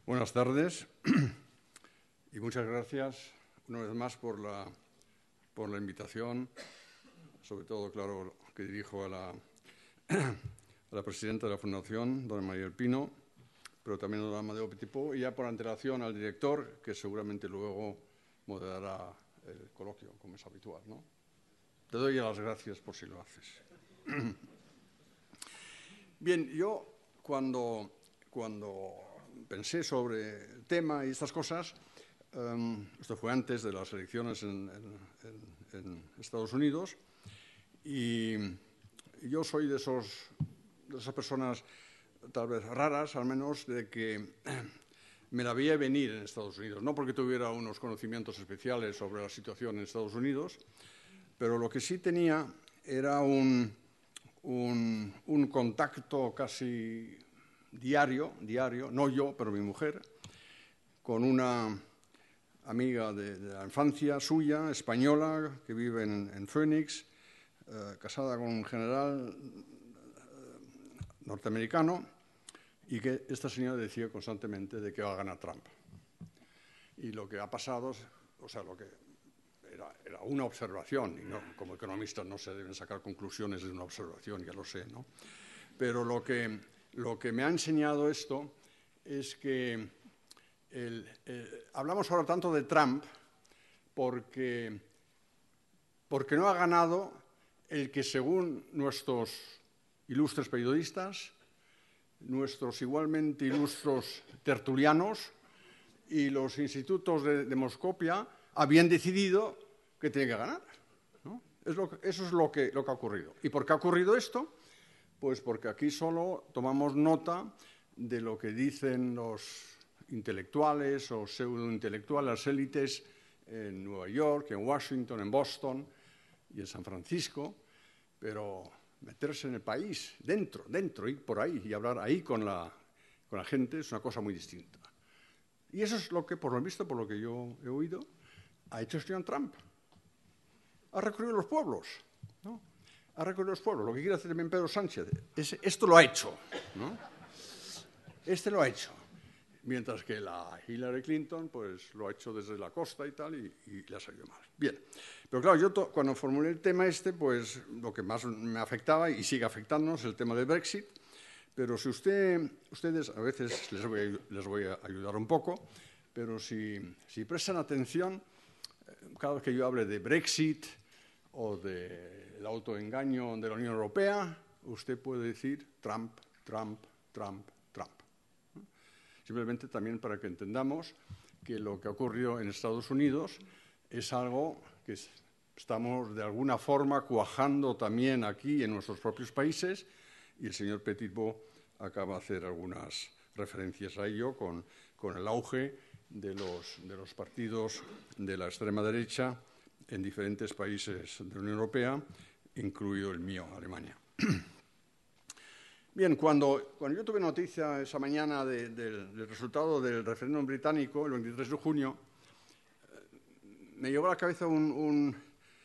Buenas tardes y muchas gracias una vez más por la invitación, sobre todo, claro, que dirijo a la presidenta de la Fundación, dona María del Pino, pero también a don Amadeo Petitpou, y ya por antelación al director, que seguramente luego moderará el coloquio, como es habitual, ¿no? Te doy las gracias por si lo haces. Bien, yo cuando pensé sobre el tema y estas cosas, esto fue antes de las elecciones en Estados Unidos, y yo soy de esas personas tal vez raras, al menos, de que me la veía venir en Estados Unidos, no porque tuviera unos conocimientos especiales sobre la situación en Estados Unidos, pero lo que sí tenía era un contacto casi diario, no yo, pero mi mujer, con una amiga de la infancia suya, española, que vive en Phoenix, casada con un general norteamericano, y que esta señora decía constantemente de que va a ganar Trump. Y lo que ha pasado, o sea, lo que era una observación, y no, como economistas no se deben sacar conclusiones de una observación, ya lo sé, ¿no? Pero lo que me ha enseñado esto es que hablamos ahora tanto de Trump porque no ha ganado el que, según nuestros ilustres periodistas, nuestros igualmente ilustres tertulianos y los institutos de demoscopia habían decidido que tiene que ganar, ¿no? Eso es lo que ha ocurrido. ¿Y por qué ha ocurrido esto? Pues porque aquí solo tomamos nota de lo que dicen los intelectuales o pseudointelectuales, las élites en Nueva York, en Washington, en Boston y en San Francisco, pero meterse en el país, dentro y por ahí, y hablar ahí con la gente es una cosa muy distinta. Y eso es lo que, por lo visto, por lo que yo he oído, ha hecho el señor Trump. Ha recorrido los pueblos, ¿no? Ha recorrido los pueblos. Lo que quiere hacer también Pedro Sánchez, esto lo ha hecho, ¿no? Lo ha hecho. Mientras que la Hillary Clinton, pues lo ha hecho desde la costa y tal, y le ha salido mal. Bien, pero claro, yo cuando formulé el tema pues lo que más me afectaba y sigue afectándonos es el tema del Brexit. Pero si ustedes, a veces les voy a ayudar un poco, pero si prestan atención, cada vez que yo hable de Brexit o del autoengaño de la Unión Europea, usted puede decir Trump, Trump, Trump, Trump. Simplemente también para que entendamos que lo que ha ocurrido en Estados Unidos es algo que estamos de alguna forma cuajando también aquí en nuestros propios países, y el señor Petitpou acaba de hacer algunas referencias a ello con el auge de los partidos de la extrema derecha en diferentes países de la Unión Europea, incluido el mío, Alemania. Bien, cuando yo tuve noticia esa mañana del resultado del referéndum británico, el 23 de junio, me llegó a la cabeza un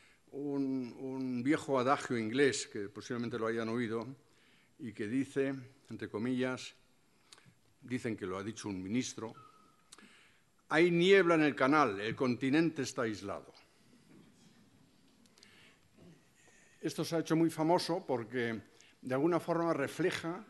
viejo adagio inglés, que posiblemente lo hayan oído, y que dice, entre comillas, dicen que lo ha dicho un ministro: hay niebla en el canal, el continente está aislado. Esto se ha hecho muy famoso porque de alguna forma refleja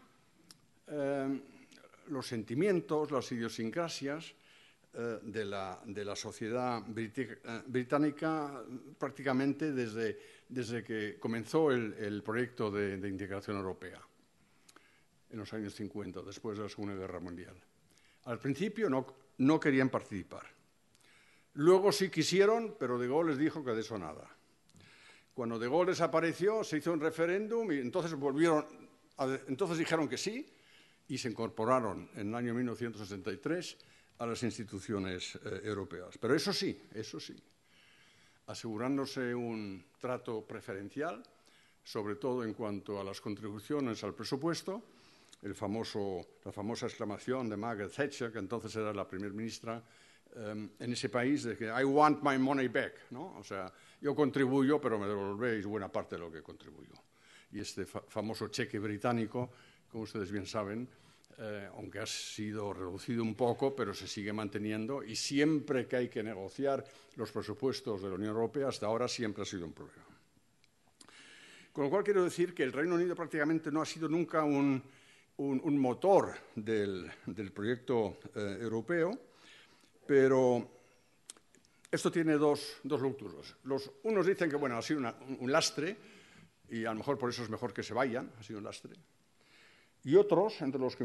los sentimientos, las idiosincrasias de la sociedad británica prácticamente desde que comenzó el proyecto de integración europea en los años 50, después de la Segunda Guerra Mundial. Al principio no querían participar. Luego sí quisieron, pero De Gaulle les dijo que de eso nada. Cuando De Gaulle desapareció, se hizo un referéndum y entonces entonces dijeron que sí y se incorporaron en el año 1963 a las instituciones europeas. Pero eso sí, asegurándose un trato preferencial, sobre todo en cuanto a las contribuciones al presupuesto, la famosa exclamación de Margaret Thatcher, que entonces era la primer ministra en ese país, de que I want my money back, ¿no? O sea, yo contribuyo, pero me devolvéis buena parte de lo que contribuyo. Y este famoso cheque británico, como ustedes bien saben, aunque ha sido reducido un poco, pero se sigue manteniendo, y siempre que hay que negociar los presupuestos de la Unión Europea, hasta ahora siempre ha sido un problema. Con lo cual quiero decir que el Reino Unido prácticamente no ha sido nunca un motor del proyecto europeo, pero esto tiene dos lecturas. Unos dicen que bueno, ha sido un lastre, y a lo mejor por eso es mejor que se vayan, ha sido un lastre. Y otros, entre los que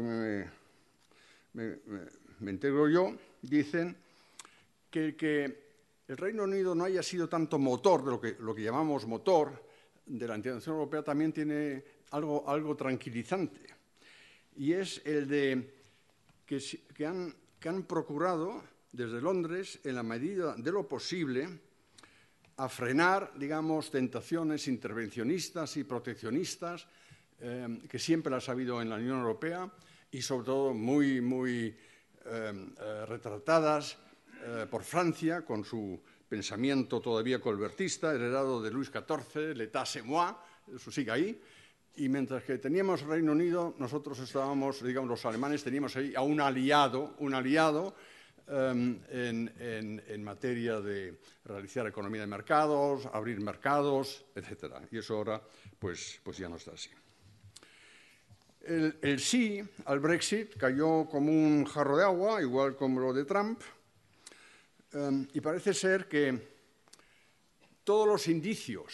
me integro yo, dicen que el Reino Unido no haya sido tanto motor de lo que llamamos motor de la integración europea, también tiene algo tranquilizante. Y es el de que han procurado desde Londres, en la medida de lo posible, a frenar, digamos, tentaciones intervencionistas y proteccionistas que siempre las ha habido en la Unión Europea y, sobre todo, muy retratadas por Francia, con su pensamiento todavía colbertista, heredado de Luis XIV, l'état c'est moi, eso sigue ahí. Y mientras que teníamos Reino Unido, nosotros estábamos, digamos, los alemanes teníamos ahí a un aliado en materia de realizar economía de mercados, abrir mercados, etc. Y eso ahora pues ya no está así. El sí al Brexit cayó como un jarro de agua, igual como lo de Trump, y parece ser que todos los indicios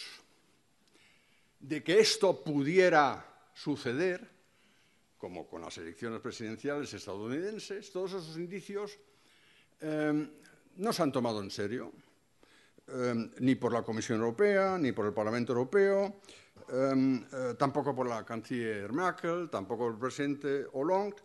de que esto pudiera suceder, como con las elecciones presidenciales estadounidenses, todos esos indicios no se han tomado en serio, ni por la Comisión Europea, ni por el Parlamento Europeo, tampoco por la canciller Merkel, tampoco por el presidente Hollande.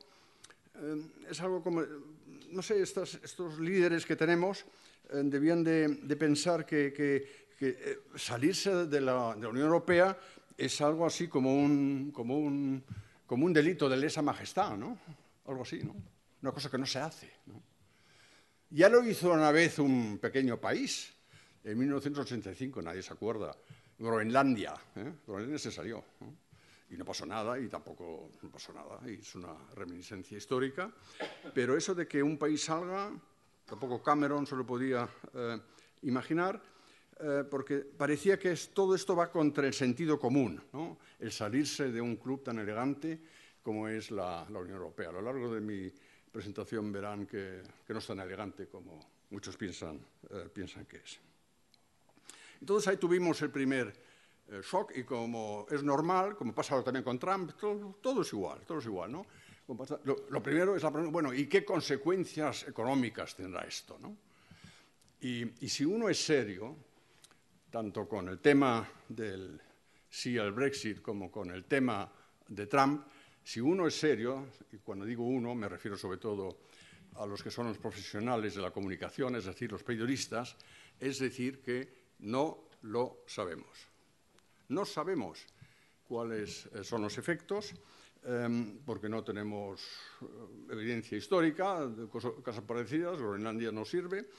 Es algo como, no sé, estos líderes que tenemos debían de pensar que salirse de la Unión Europea es algo así como un delito de lesa majestad, ¿no? Algo así, ¿no? Una cosa que no se hace, ¿no? Ya lo hizo una vez un pequeño país, en 1985, nadie se acuerda, Groenlandia. Groenlandia se salió, ¿no? Y no pasó nada, y tampoco no pasó nada, y es una reminiscencia histórica. Pero eso de que un país salga, tampoco Cameron se lo podía imaginar, porque parecía que todo esto va contra el sentido común, ¿no? El salirse de un club tan elegante como es la Unión Europea. A lo largo de mi presentación verán que no es tan elegante como muchos piensan que es. Entonces ahí tuvimos el primer shock, y como es normal, como pasa también con Trump, todo es igual, ¿no? Lo primero es la pregunta, bueno, ¿y qué consecuencias económicas tendrá esto, ¿no? Y si uno es serio, tanto con el tema del sí al Brexit como con el tema de Trump, si uno es serio, y cuando digo uno me refiero sobre todo a los que son los profesionales de la comunicación, es decir, los periodistas, es decir, que no lo sabemos. No sabemos cuáles son los efectos, porque no tenemos evidencia histórica de cosas parecidas. Groenlandia no sirve,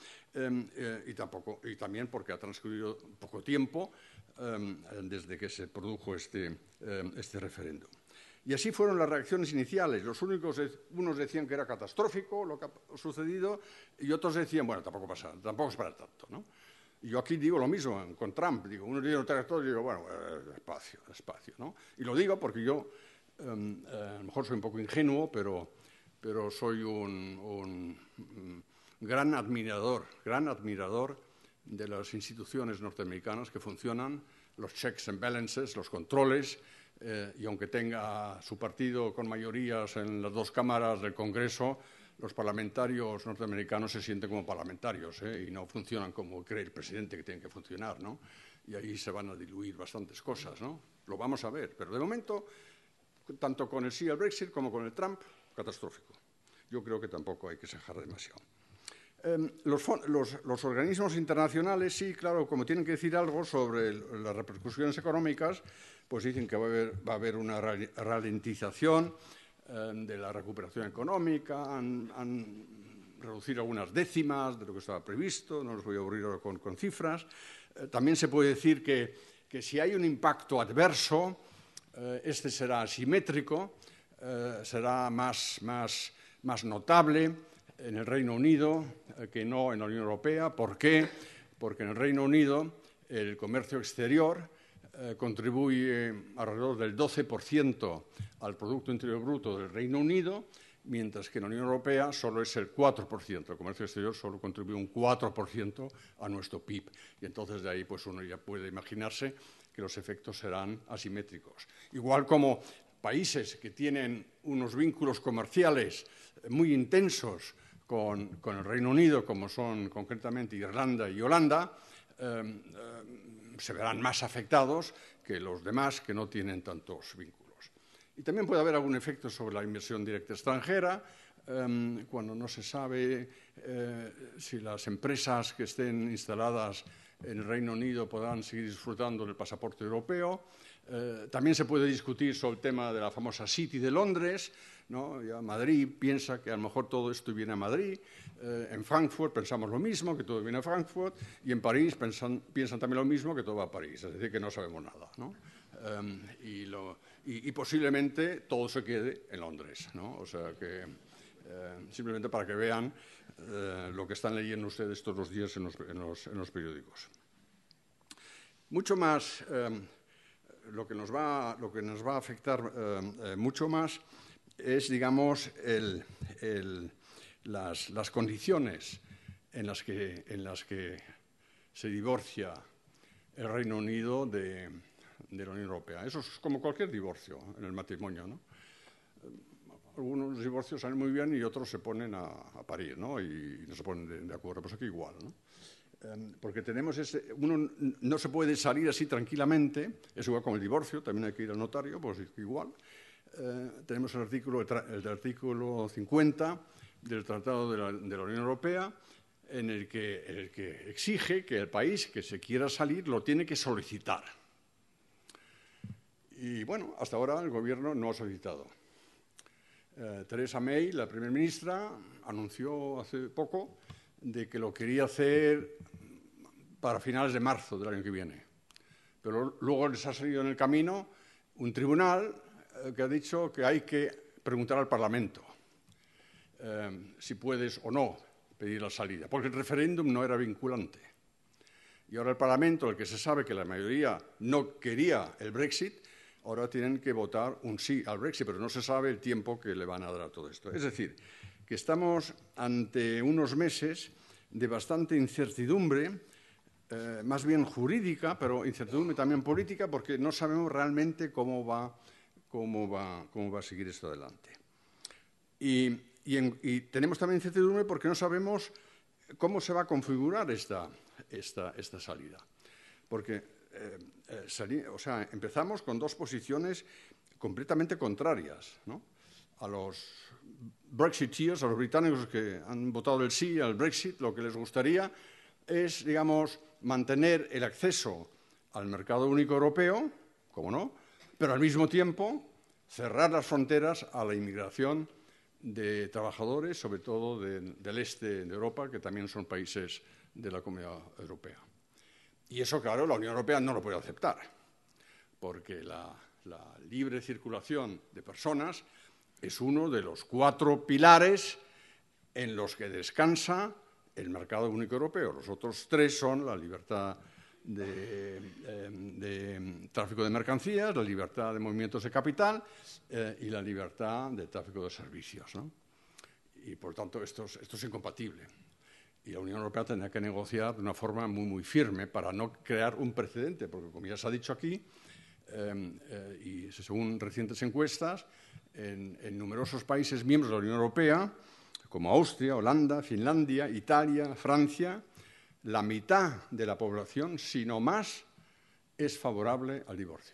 y también porque ha transcurrido poco tiempo desde que se produjo este referéndum. Y así fueron las reacciones iniciales. Unos decían que era catastrófico lo que ha sucedido, y otros decían, bueno, tampoco es para tanto, ¿no? Y yo aquí digo lo mismo con Trump. Uno dice todo, y digo, bueno, despacio, ¿no? Y lo digo porque yo, a lo mejor soy un poco ingenuo, pero soy un gran admirador de las instituciones norteamericanas que funcionan, los checks and balances, los controles, y aunque tenga su partido con mayorías en las dos cámaras del Congreso, los parlamentarios norteamericanos se sienten como parlamentarios, y no funcionan como cree el presidente que tienen que funcionar, ¿no? Y ahí se van a diluir bastantes cosas, ¿no? Lo vamos a ver, pero de momento, tanto con el sí al Brexit como con el Trump, catastrófico. Yo creo que tampoco hay que exagerar demasiado. Los organismos internacionales, sí, claro, como tienen que decir algo sobre las repercusiones económicas, pues dicen que va a haber una ralentización de la recuperación económica, han reducido algunas décimas de lo que estaba previsto, no los voy a aburrir ahora con cifras. También se puede decir que si hay un impacto adverso, este será asimétrico, será más notable en el Reino Unido que no en la Unión Europea. ¿Por qué? Porque en el Reino Unido el comercio exterior contribuye alrededor del 12% al Producto Interior Bruto del Reino Unido, mientras que en la Unión Europea solo es el 4%. El comercio exterior solo contribuye un 4% a nuestro PIB. Y entonces de ahí pues uno ya puede imaginarse que los efectos serán asimétricos. Igual como países que tienen unos vínculos comerciales muy intensos con el Reino Unido, como son concretamente Irlanda y Holanda, se verán más afectados que los demás que no tienen tantos vínculos. Y también puede haber algún efecto sobre la inversión directa extranjera, cuando no se sabe si las empresas que estén instaladas en el Reino Unido podrán seguir disfrutando del pasaporte europeo. También se puede discutir sobre el tema de la famosa City de Londres, ¿no? Ya Madrid piensa que a lo mejor todo esto viene a Madrid, en Frankfurt pensamos lo mismo, que todo viene a Frankfurt, y en París piensan también lo mismo, que todo va a París, es decir, que no sabemos nada, ¿no? Y posiblemente todo se quede en Londres, ¿no? O sea que simplemente para que vean lo que están leyendo ustedes todos los días en los periódicos. Mucho más, lo que nos va a afectar mucho más es, digamos, las condiciones en las que se divorcia el Reino Unido de la Unión Europea. Eso es como cualquier divorcio en el matrimonio, ¿no? Algunos divorcios salen muy bien y otros se ponen a parir, ¿no? Y no se ponen de acuerdo. Pues aquí igual, ¿no? Porque uno no se puede salir así tranquilamente, es igual con el divorcio, también hay que ir al notario, pues igual. Tenemos el artículo 50 del Tratado de la Unión Europea, en el que exige que el país que se quiera salir lo tiene que solicitar. Y bueno, hasta ahora el Gobierno no ha solicitado. Theresa May, la primera ministra, anunció hace poco de que lo quería hacer para finales de marzo del año que viene. Pero luego les ha salido en el camino un tribunal que ha dicho que hay que preguntar al Parlamento si puedes o no pedir la salida, porque el referéndum no era vinculante. Y ahora el Parlamento, el que se sabe que la mayoría no quería el Brexit, ahora tienen que votar un sí al Brexit, pero no se sabe el tiempo que le van a dar a todo esto. Es decir, que estamos ante unos meses de bastante incertidumbre, más bien jurídica, pero incertidumbre también política, porque no sabemos realmente cómo va a seguir esto adelante. Y tenemos también incertidumbre porque no sabemos cómo se va a configurar esta salida. Porque empezamos con dos posiciones completamente contrarias, ¿no? A los Brexiteers, a los británicos que han votado el sí al Brexit, lo que les gustaría es, digamos, mantener el acceso al mercado único europeo, como no, pero al mismo tiempo cerrar las fronteras a la inmigración de trabajadores, sobre todo del este de Europa, que también son países de la Comunidad Europea. Y eso, claro, la Unión Europea no lo puede aceptar, porque la libre circulación de personas es uno de los 4 pilares en los que descansa el mercado único europeo. Los otros 3 son la libertad de tráfico de mercancías, la libertad de movimientos de capital y la libertad de tráfico de servicios, ¿no? Y, por tanto, esto es incompatible. Y la Unión Europea tendrá que negociar de una forma muy, muy firme para no crear un precedente, porque, como ya se ha dicho aquí, y según recientes encuestas, en numerosos países miembros de la Unión Europea, como Austria, Holanda, Finlandia, Italia, Francia, la mitad de la población, si no más, es favorable al divorcio.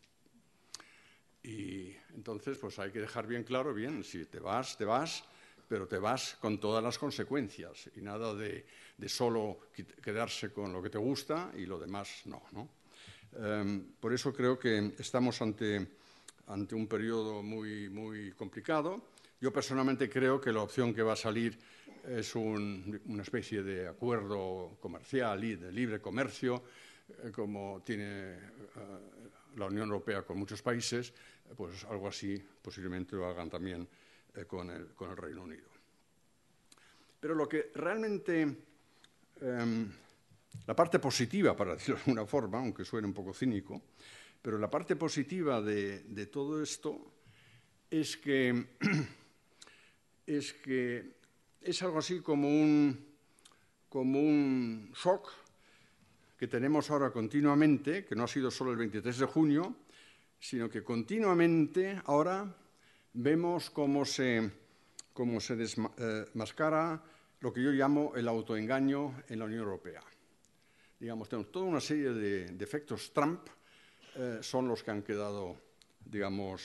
Y entonces, pues hay que dejar bien claro, si te vas, pero te vas con todas las consecuencias y nada de solo quedarse con lo que te gusta y lo demás no, ¿no? Por eso creo que estamos ante un periodo muy, muy complicado. Yo personalmente creo que la opción que va a salir es una especie de acuerdo comercial y de libre comercio, como tiene la Unión Europea con muchos países, pues algo así posiblemente lo hagan también con el Reino Unido. Pero lo que realmente, la parte positiva, para decirlo de alguna forma, aunque suene un poco cínico, pero la parte positiva de todo esto es que es algo así como un shock que tenemos ahora continuamente, que no ha sido solo el 23 de junio, sino que continuamente ahora vemos cómo se desmascara lo que yo llamo el autoengaño en la Unión Europea. Digamos, tenemos toda una serie de efectos Trump, son los que han quedado, digamos,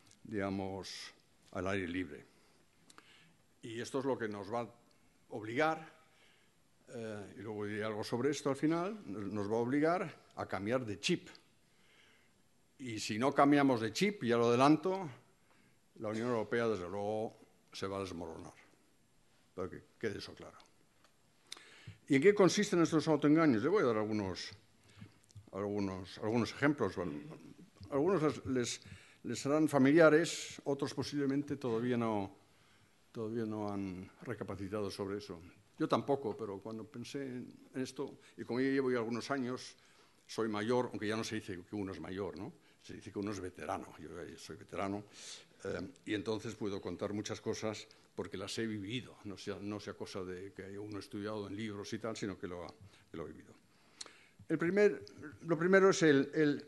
al aire libre. Y esto es lo que nos va a obligar, y luego diré algo sobre esto al final, nos va a obligar a cambiar de chip. Y si no cambiamos de chip, ya lo adelanto, la Unión Europea, desde luego, se va a desmoronar. Para que quede eso claro. ¿Y en qué consisten estos autoengaños? Le voy a dar algunos ejemplos. Algunos les serán familiares, otros posiblemente todavía no han recapacitado sobre eso. Yo tampoco, pero cuando pensé en esto, y como yo llevo ya algunos años, soy mayor, aunque ya no se dice que uno es mayor, ¿no? Se dice que uno es veterano. Yo soy veterano, y entonces puedo contar muchas cosas porque las he vivido, no sea cosa de que uno ha estudiado en libros y tal, sino que lo ha vivido. Lo primero es el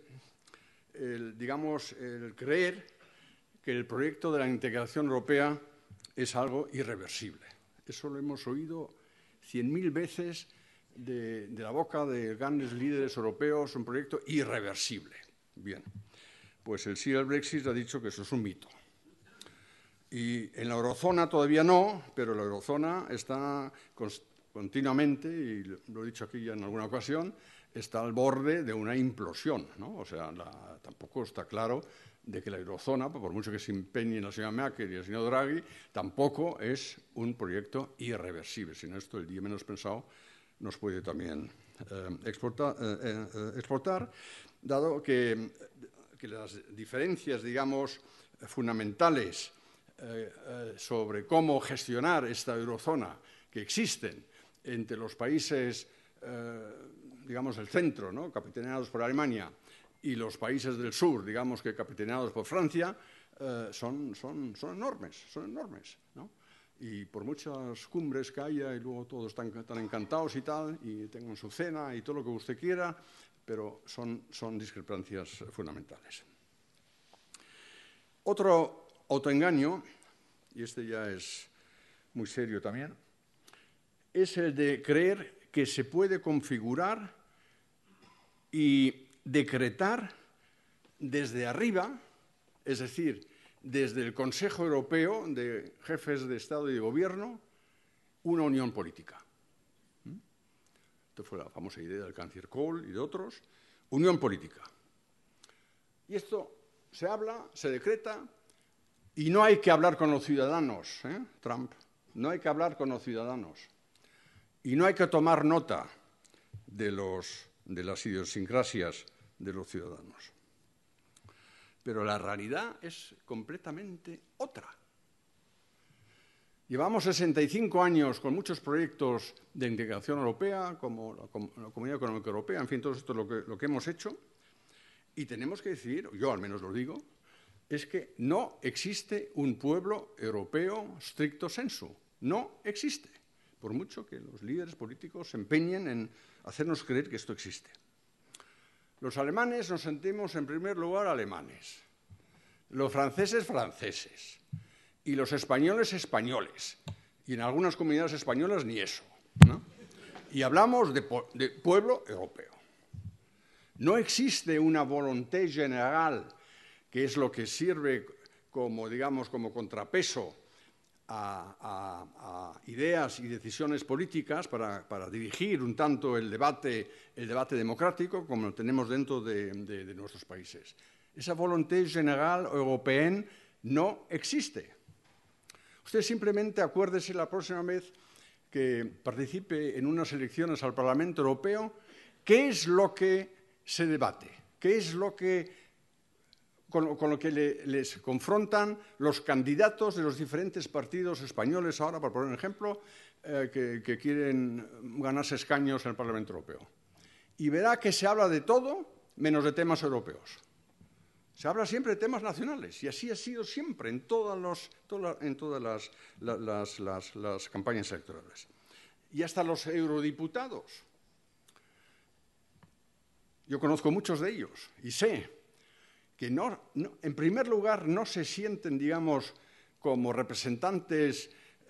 creer que el proyecto de la integración europea es algo irreversible. Eso lo hemos oído 100.000 veces de la boca de grandes líderes europeos, un proyecto irreversible. Bien, pues el sí al Brexit ha dicho que eso es un mito. Y en la eurozona todavía no, pero la eurozona está continuamente, y lo he dicho aquí ya en alguna ocasión, está al borde de una implosión, ¿no? O sea, tampoco está claro de que la eurozona, por mucho que se empeñe la señora Merkel y el señor Draghi, tampoco es un proyecto irreversible, sino esto el día menos pensado nos puede también exportar, dado que las diferencias, digamos, fundamentales sobre cómo gestionar esta eurozona que existen entre los países, digamos, del centro, ¿no?, capitaneados por Alemania, y los países del sur, digamos que capitaneados por Francia, son enormes, ¿no? Y por muchas cumbres que haya, y luego todos están tan encantados y tal, y tengan su cena y todo lo que usted quiera, pero son discrepancias fundamentales. Otro autoengaño, y este ya es muy serio también, es el de creer que se puede configurar y decretar desde arriba, es decir, desde el Consejo Europeo de Jefes de Estado y de Gobierno, una unión política. Esto fue la famosa idea del canciller Kohl y de otros, unión política. Y esto se habla, se decreta, y no hay que hablar con los ciudadanos, Trump, no hay que hablar con los ciudadanos. Y no hay que tomar nota de las idiosincrasias de los ciudadanos. Pero la realidad es completamente otra. Llevamos 65 años con muchos proyectos de integración europea, como la Comunidad Económica Europea, en fin, todo esto es lo que hemos hecho, y tenemos que decir, yo al menos lo digo, es que no existe un pueblo europeo stricto sensu. No existe, por mucho que los líderes políticos se empeñen en hacernos creer que esto existe. Los alemanes nos sentimos en primer lugar alemanes, los franceses franceses y los españoles españoles, y en algunas comunidades españolas ni eso, ¿no? Y hablamos de pueblo europeo. No existe una volonté general, que es lo que sirve como, digamos, como contrapeso a ideas y decisiones políticas para dirigir un tanto el debate democrático como lo tenemos dentro de nuestros países. Esa volonté general européenne no existe. Usted simplemente acuérdese la próxima vez que participe en unas elecciones al Parlamento Europeo, ¿qué es lo que se debate? ¿Qué es lo que con lo que les confrontan los candidatos de los diferentes partidos españoles ahora, por poner un ejemplo, que quieren ganarse escaños en el Parlamento Europeo. Y verá que se habla de todo menos de temas europeos. Se habla siempre de temas nacionales, y así ha sido siempre en todas las campañas electorales. Y hasta los eurodiputados. Yo conozco muchos de ellos y sé que en primer lugar no se sienten, digamos, como representantes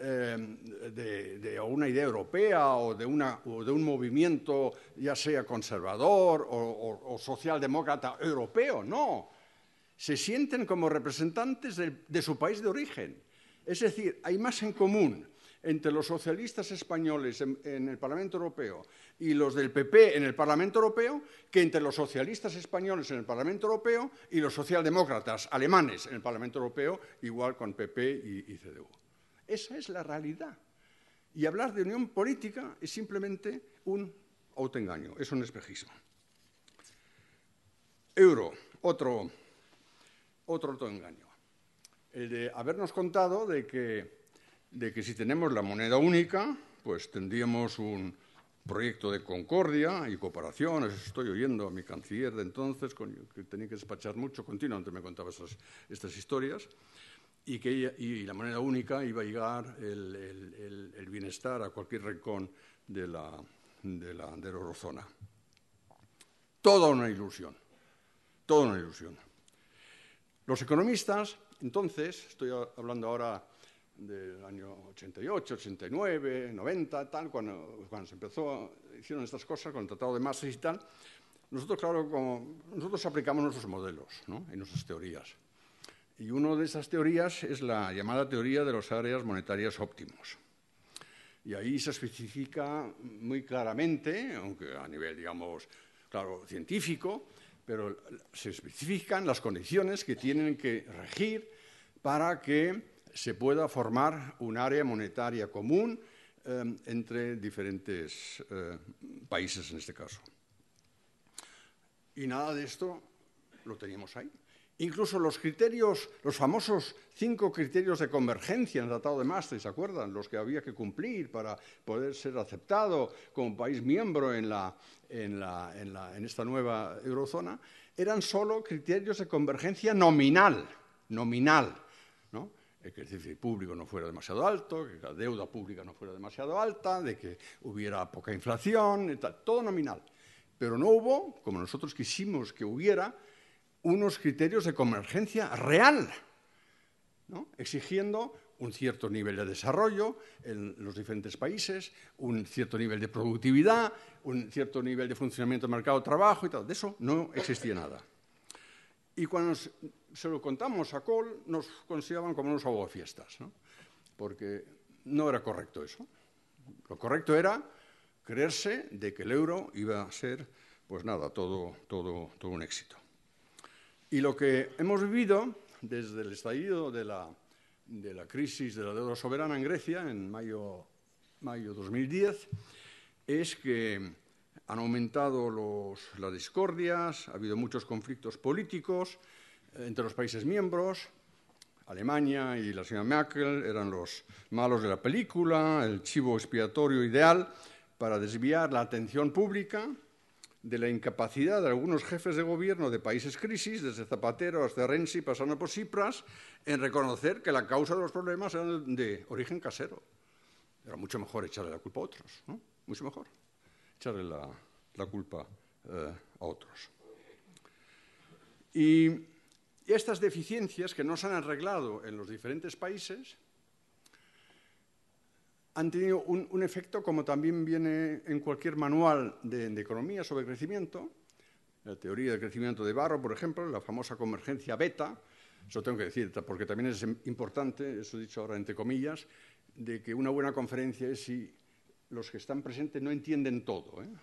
de una idea europea o de un movimiento, ya sea conservador o socialdemócrata europeo, no. Se sienten como representantes de su país de origen. Es decir, hay más en común entre los socialistas españoles en el Parlamento Europeo y los del PP en el Parlamento Europeo que entre los socialistas españoles en el Parlamento Europeo y los socialdemócratas alemanes en el Parlamento Europeo, igual con PP y CDU. Esa es la realidad. Y hablar de unión política es simplemente un autoengaño, es un espejismo. Euro, otro autoengaño. El de habernos contado de que si tenemos la moneda única, pues tendríamos un proyecto de concordia y cooperación. Eso estoy oyendo a mi canciller de entonces, que tenía que despachar mucho, continuamente me contaba estas historias, y la moneda única iba a llegar el bienestar a cualquier rincón de la eurozona. Toda una ilusión, toda una ilusión. Los economistas, entonces, estoy hablando ahora del año 88, 89, 90, tal, cuando se hicieron estas cosas con el Tratado de Maastricht y tal, nosotros, claro, nosotros aplicamos nuestros modelos, ¿no?, y nuestras teorías. Y una de esas teorías es la llamada teoría de las áreas monetarias óptimos. Y ahí se especifica muy claramente, aunque a nivel, digamos, claro, científico, pero se especifican las condiciones que tienen que regir para que se pueda formar un área monetaria común entre diferentes países, en este caso. Y nada de esto lo teníamos ahí. Incluso los criterios, los famosos 5 criterios de convergencia en el Tratado de Maastricht, ¿se acuerdan? Los que había que cumplir para poder ser aceptado como país miembro en esta nueva eurozona, eran solo criterios de convergencia nominal, ¿no? Que el déficit público no fuera demasiado alto, que la deuda pública no fuera demasiado alta, de que hubiera poca inflación, y tal, todo nominal. Pero no hubo, como nosotros quisimos que hubiera, unos criterios de convergencia real, ¿no?, exigiendo un cierto nivel de desarrollo en los diferentes países, un cierto nivel de productividad, un cierto nivel de funcionamiento del mercado de trabajo y tal. De eso no existía nada. Y cuando se lo contamos a Kohl, nos consideraban como unos aguafiestas, ¿no?, porque no era correcto eso. Lo correcto era creerse de que el euro iba a ser, pues nada, todo un éxito. Y lo que hemos vivido desde el estallido de la crisis de la deuda soberana en Grecia, en mayo 2010, es que han aumentado las discordias, ha habido muchos conflictos políticos entre los países miembros. Alemania y la señora Merkel eran los malos de la película, el chivo expiatorio ideal para desviar la atención pública de la incapacidad de algunos jefes de gobierno de países crisis, desde Zapatero hasta Renzi, pasando por Tsipras, en reconocer que la causa de los problemas era de origen casero. Era mucho mejor echarle la culpa a otros, ¿no? Mucho mejor echarle la culpa a otros. Y estas deficiencias que no se han arreglado en los diferentes países han tenido un efecto, como también viene en cualquier manual de economía sobre crecimiento, la teoría del crecimiento de Barro, por ejemplo, la famosa convergencia beta. Eso tengo que decir, porque también es importante, eso he dicho ahora entre comillas, de que una buena conferencia es si los que están presentes no entienden todo, ¿eh?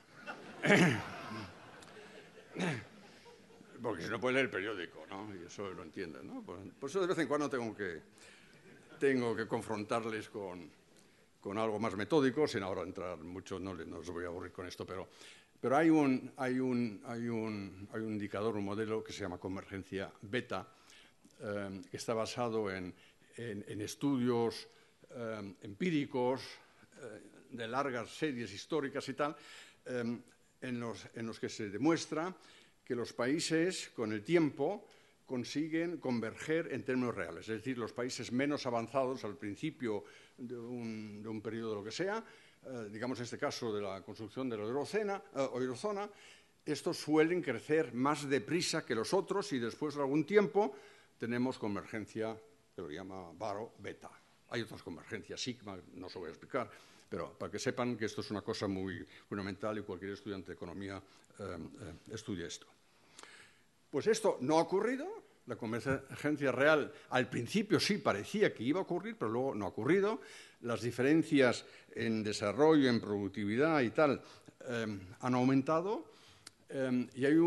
Porque si no puede leer el periódico, ¿no? Y eso lo entienden, ¿no? Por eso de vez en cuando tengo que confrontarles con con algo más metódico, sin ahora entrar mucho, no os voy a aburrir con esto, pero hay un indicador, un modelo que se llama convergencia beta, que está basado en estudios empíricos de largas series históricas y tal, en los que se demuestra que los países, con el tiempo, consiguen converger en términos reales. Es decir, los países menos avanzados al principio de un periodo de lo que sea, digamos en este caso de la construcción de la eurozona, estos suelen crecer más deprisa que los otros y después de algún tiempo tenemos convergencia que lo llama Baro-Beta. Hay otras convergencias, sigma, no os lo voy a explicar, pero para que sepan que esto es una cosa muy fundamental y cualquier estudiante de economía estudia esto. Pues esto no ha ocurrido, la convergencia real al principio sí parecía que iba a ocurrir, pero luego no ha ocurrido. Las diferencias en desarrollo, en productividad y tal han aumentado y hay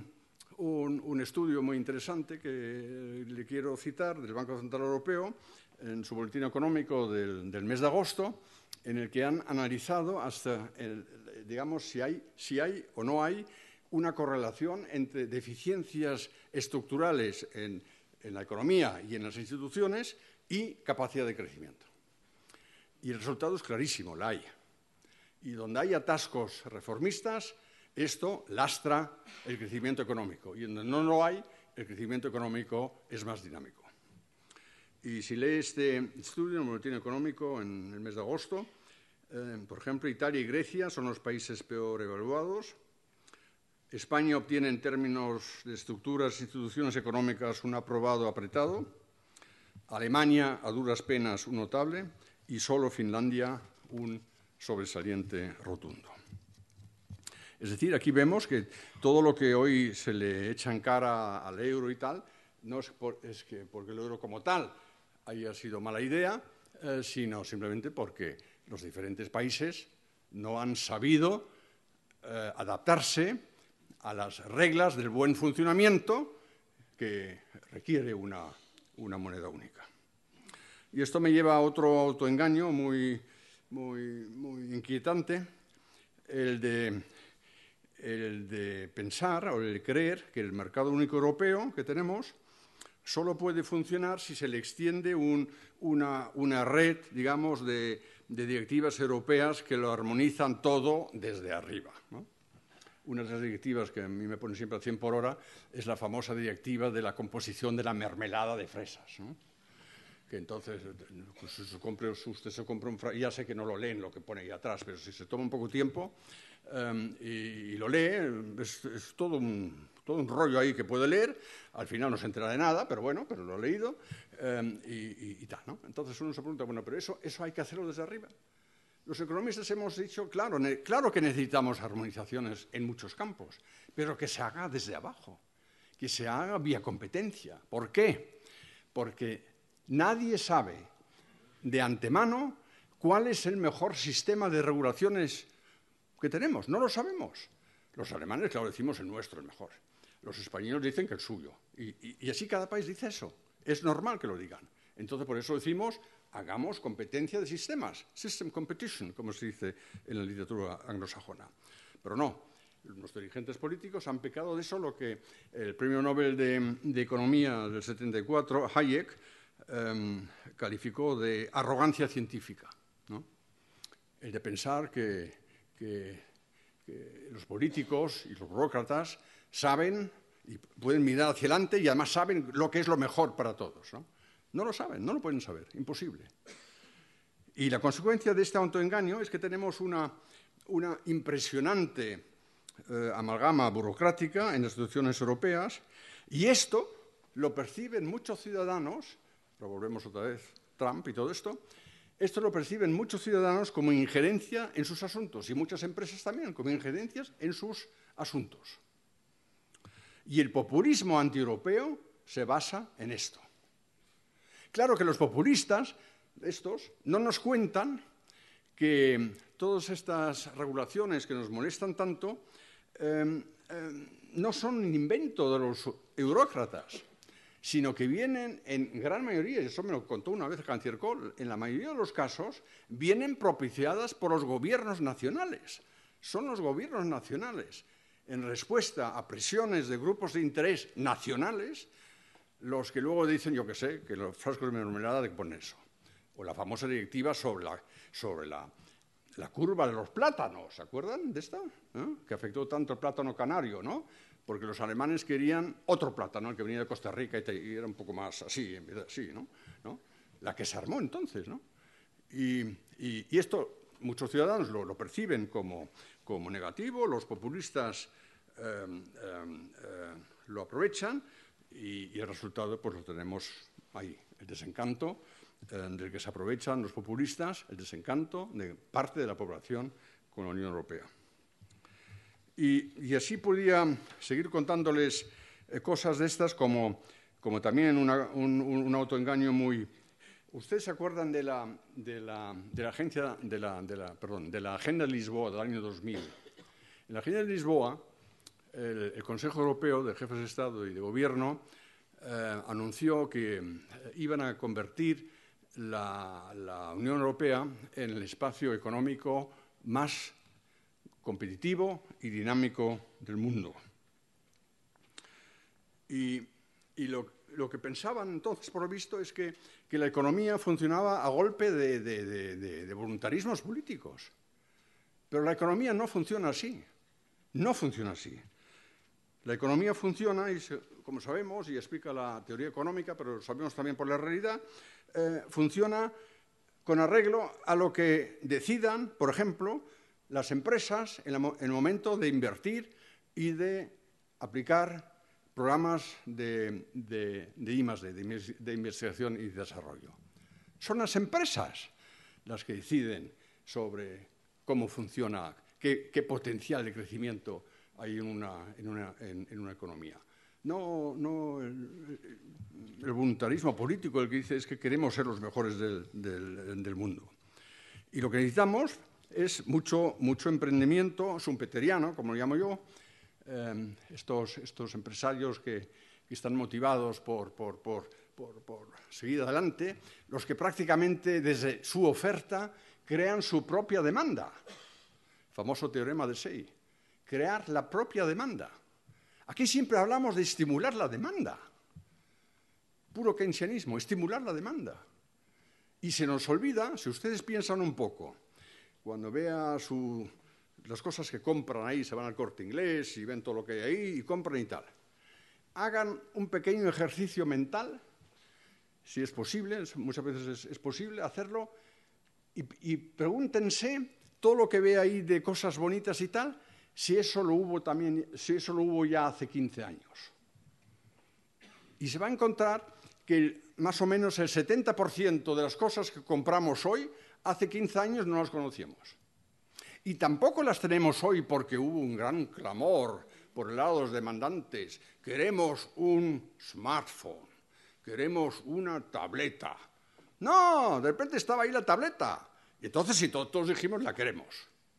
un estudio muy interesante que le quiero citar del Banco Central Europeo en su boletín económico del mes de agosto, en el que han analizado hasta, digamos, si hay o no hay una correlación entre deficiencias estructurales en la economía y en las instituciones y capacidad de crecimiento. Y el resultado es clarísimo, la hay. Y donde hay atascos reformistas, esto lastra el crecimiento económico. Y donde no lo hay, el crecimiento económico es más dinámico. Y si lee este estudio, el boletín económico, en el mes de agosto, por ejemplo, Italia y Grecia son los países peor evaluados. España obtiene en términos de estructuras e instituciones económicas un aprobado apretado. Alemania, a duras penas, un notable. Y solo Finlandia, un sobresaliente rotundo. Es decir, aquí vemos que todo lo que hoy se le echa en cara al euro y tal, no es que porque el euro como tal haya sido mala idea, sino simplemente porque los diferentes países no han sabido adaptarse a las reglas del buen funcionamiento que requiere una moneda única. Y esto me lleva a otro autoengaño muy inquietante, el de pensar o el de creer que el mercado único europeo que tenemos solo puede funcionar si se le extiende una red, digamos, de directivas europeas que lo armonizan todo desde arriba, ¿no? Una de las directivas que a mí me pone siempre a 100 por hora es la famosa directiva de la composición de la mermelada de fresas, ¿no? Que entonces, pues usted se compra ya sé que no lo leen lo que pone ahí atrás, pero si se toma un poco tiempo y lo lee, es todo un rollo ahí que puede leer, al final no se entera de nada, pero bueno, pero lo ha leído y tal, ¿no? Entonces uno se pregunta, bueno, pero eso hay que hacerlo desde arriba. Los economistas hemos dicho, claro que necesitamos armonizaciones en muchos campos, pero que se haga desde abajo, que se haga vía competencia. ¿Por qué? Porque nadie sabe de antemano cuál es el mejor sistema de regulaciones que tenemos. No lo sabemos. Los alemanes, claro, decimos el nuestro es mejor. Los españoles dicen que el suyo. Y así cada país dice eso. Es normal que lo digan. Entonces, por eso decimos, hagamos competencia de sistemas. System competition, como se dice en la literatura anglosajona. Pero no. Los dirigentes políticos han pecado de eso lo que el premio Nobel de Economía del 74, Hayek, calificó de arrogancia científica, ¿no? El de pensar que los políticos y los burócratas saben y pueden mirar hacia adelante y además saben lo que es lo mejor para todos, ¿no? No lo saben, no lo pueden saber, imposible. Y la consecuencia de este autoengaño es que tenemos una impresionante amalgama burocrática en las instituciones europeas y esto lo perciben muchos ciudadanos. Pero volvemos otra vez, Trump y todo esto. Esto lo perciben muchos ciudadanos como injerencia en sus asuntos y muchas empresas también como injerencias en sus asuntos. Y el populismo antieuropeo se basa en esto. Claro que los populistas, estos, no nos cuentan que todas estas regulaciones que nos molestan tanto no son un invento de los eurócratas, sino que vienen en gran mayoría, y eso me lo contó una vez el canciller Kohl, en la mayoría de los casos vienen propiciadas por los gobiernos nacionales. Son los gobiernos nacionales, en respuesta a presiones de grupos de interés nacionales, los que luego dicen, yo qué sé, que los frascos de mermelada de poner eso. O la famosa directiva sobre la curva de los plátanos, ¿se acuerdan de esta? Que afectó tanto el plátano canario, ¿no? Porque los alemanes querían otro plátano, el que venía de Costa Rica y era un poco más así, en vez de así, ¿no? La que se armó entonces, ¿no? Y esto muchos ciudadanos lo perciben como negativo, los populistas lo aprovechan y el resultado pues lo tenemos ahí, el desencanto del que se aprovechan los populistas, el desencanto de parte de la población con la Unión Europea. Y así podía seguir contándoles cosas de estas como también un autoengaño muy... ¿Ustedes se acuerdan de la Agenda de Lisboa del año 2000? En la Agenda de Lisboa, el Consejo Europeo de Jefes de Estado y de Gobierno anunció que iban a convertir la Unión Europea en el espacio económico más competitivo y dinámico del mundo. Y lo que pensaban entonces, por lo visto, es que la economía funcionaba a golpe de voluntarismos políticos. Pero la economía no funciona así. No funciona así. La economía funciona, y como sabemos, y explica la teoría económica, pero lo sabemos también por la realidad, funciona con arreglo a lo que decidan, por ejemplo, las empresas en el momento de invertir y de aplicar programas de I+D, de investigación y desarrollo. Son las empresas las que deciden sobre cómo funciona, qué potencial de crecimiento hay en una economía. No el voluntarismo político el que dice es que queremos ser los mejores del mundo. Y lo que necesitamos es mucho emprendimiento schumpeteriano, como lo llamo yo, estos empresarios que están motivados por seguir adelante, los que prácticamente desde su oferta crean su propia demanda. Famoso teorema de Say. Crear la propia demanda. Aquí siempre hablamos de estimular la demanda. Puro keynesianismo, estimular la demanda. Y se nos olvida, si ustedes piensan un poco, cuando vean las cosas que compran ahí, se van al Corte Inglés y ven todo lo que hay ahí y compran y tal. Hagan un pequeño ejercicio mental, si es posible, muchas veces es posible hacerlo, y pregúntense todo lo que ve ahí de cosas bonitas y tal, si eso lo hubo ya hace 15 años. Y se va a encontrar que más o menos el 70% de las cosas que compramos hoy, hace 15 años no las conocíamos. Y tampoco las tenemos hoy porque hubo un gran clamor por el lado de los demandantes. Queremos un smartphone, queremos una tableta. No, de repente estaba ahí la tableta. Y entonces sí, todos dijimos la queremos.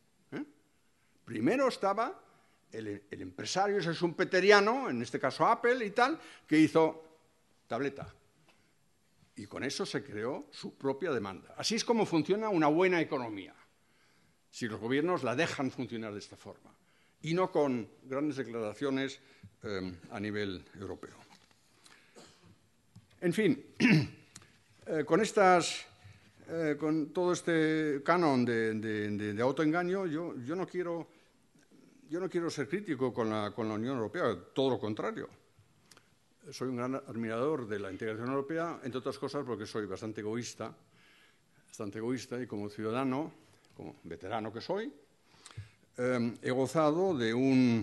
Primero estaba el empresario, ese schumpeteriano, en este caso Apple y tal, que hizo tableta. Y con eso se creó su propia demanda. Así es como funciona una buena economía, si los gobiernos la dejan funcionar de esta forma, y no con grandes declaraciones a nivel europeo. En fin, con todo este canon de autoengaño, yo no quiero ser crítico con la Unión Europea, todo lo contrario. Soy un gran admirador de la integración europea, entre otras cosas porque soy bastante egoísta y como ciudadano, como veterano que soy, he gozado de un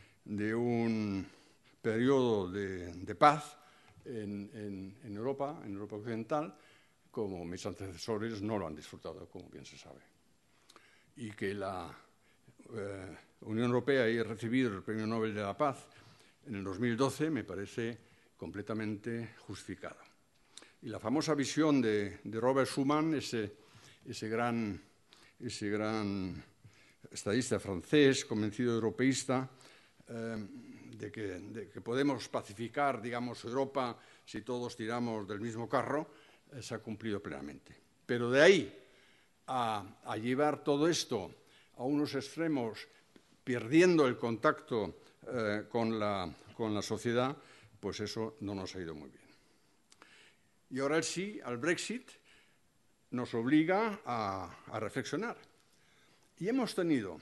periodo de paz en Europa Occidental, como mis antecesores no lo han disfrutado, como bien se sabe. Y que la Unión Europea haya recibido el Premio Nobel de la Paz en el 2012 me parece completamente justificado. Y la famosa visión de Robert Schuman, ese gran estadista francés, convencido europeísta, que podemos pacificar, digamos, Europa si todos tiramos del mismo carro, se ha cumplido plenamente. Pero de ahí a llevar todo esto a unos extremos, perdiendo el contacto con la sociedad, pues eso no nos ha ido muy bien. Y ahora sí, al Brexit nos obliga a reflexionar. Y hemos tenido,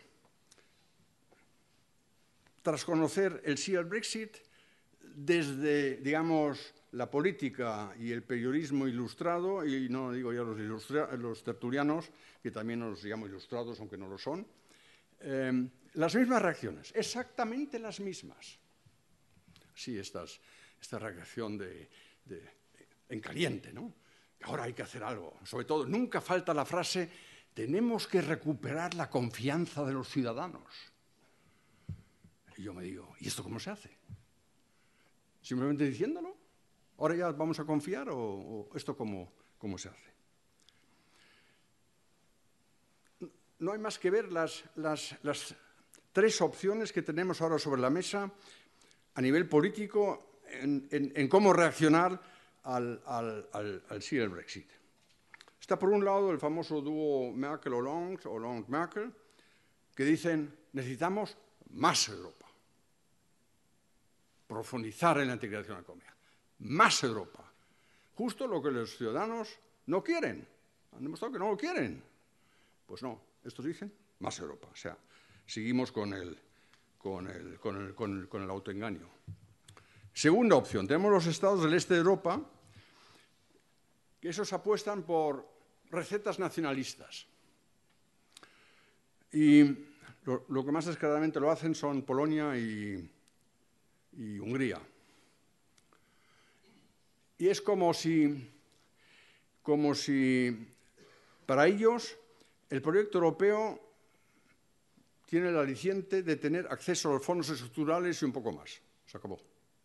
tras conocer el sí al Brexit, desde, digamos, la política y el periodismo ilustrado, y no digo ya los tertulianos, que también nos llamo ilustrados, aunque no lo son, las mismas reacciones, exactamente las mismas. Sí, esta reacción en caliente, ¿no? Ahora hay que hacer algo. Sobre todo, nunca falta la frase, tenemos que recuperar la confianza de los ciudadanos. Y yo me digo, ¿y esto cómo se hace? ¿Simplemente diciéndolo? ¿Ahora ya vamos a confiar o esto cómo se hace? No hay más que ver las tres opciones que tenemos ahora sobre la mesa a nivel político en cómo reaccionar al sí del Brexit. Está por un lado el famoso dúo Merkel-Hollande, Hollande-Merkel, que dicen necesitamos más Europa, profundizar en la integración económica, más Europa, justo lo que los ciudadanos no quieren, han demostrado que no lo quieren. Pues no, estos dicen más Europa, o sea, seguimos con el autoengaño. Segunda opción, tenemos los estados del este de Europa, que esos apuestan por recetas nacionalistas. Y lo que más descaradamente lo hacen son Polonia y Hungría. Y es como si para ellos el proyecto europeo tiene el aliciente de tener acceso a los fondos estructurales y un poco más. Se acabó.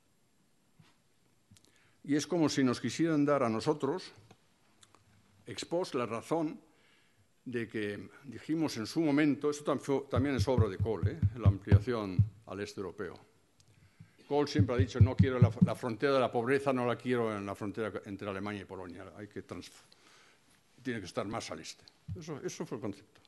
Y es como si nos quisieran dar a nosotros, ex post, la razón de que dijimos en su momento, esto también es obra de Kohl, la ampliación al este europeo. Kohl siempre ha dicho, no quiero la frontera de la pobreza, no la quiero en la frontera entre Alemania y Polonia, tiene que estar más al este. Eso fue el concepto.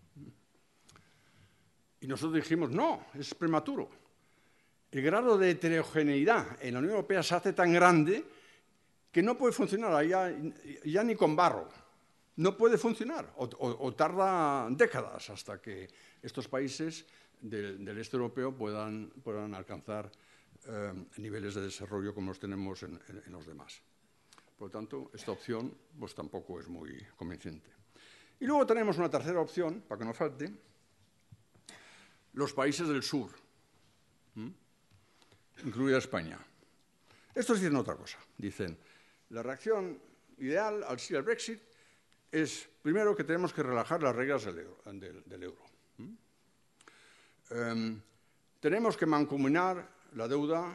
Y nosotros dijimos, no, es prematuro. El grado de heterogeneidad en la Unión Europea se hace tan grande que no puede funcionar ya ni con barro. No puede funcionar o tarda décadas hasta que estos países del este europeo puedan alcanzar niveles de desarrollo como los tenemos en los demás. Por lo tanto, esta opción pues, tampoco es muy convincente. Y luego tenemos una tercera opción, para que no falte, los países del sur, incluida España. Estos dicen otra cosa. Dicen, la reacción ideal al sí al Brexit es, primero, que tenemos que relajar las reglas del euro. Tenemos que mancomunar la deuda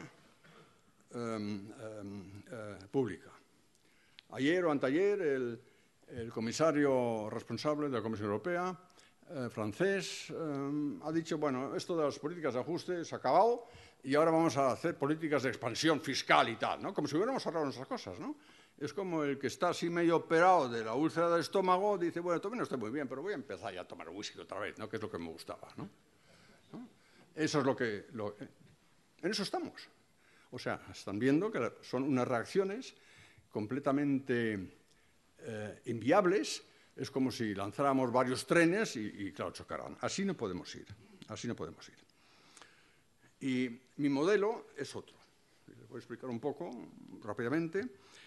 pública. Ayer o anteayer, el comisario responsable de la Comisión Europea, francés, ha dicho, bueno, esto de las políticas de ajuste se ha acabado y ahora vamos a hacer políticas de expansión fiscal y tal, ¿no? Como si hubiéramos ahorrado nuestras cosas, ¿no? Es como el que está así medio operado de la úlcera del estómago, dice, bueno, todavía no estoy muy bien, pero voy a empezar ya a tomar whisky otra vez, ¿no? Que es lo que me gustaba, ¿no? Eso es en eso estamos. O sea, están viendo que son unas reacciones completamente inviables. Es como si lanzáramos varios trenes y claro, chocarán. Así no podemos ir. Así no podemos ir. Y mi modelo es otro. Les voy a explicar un poco rápidamente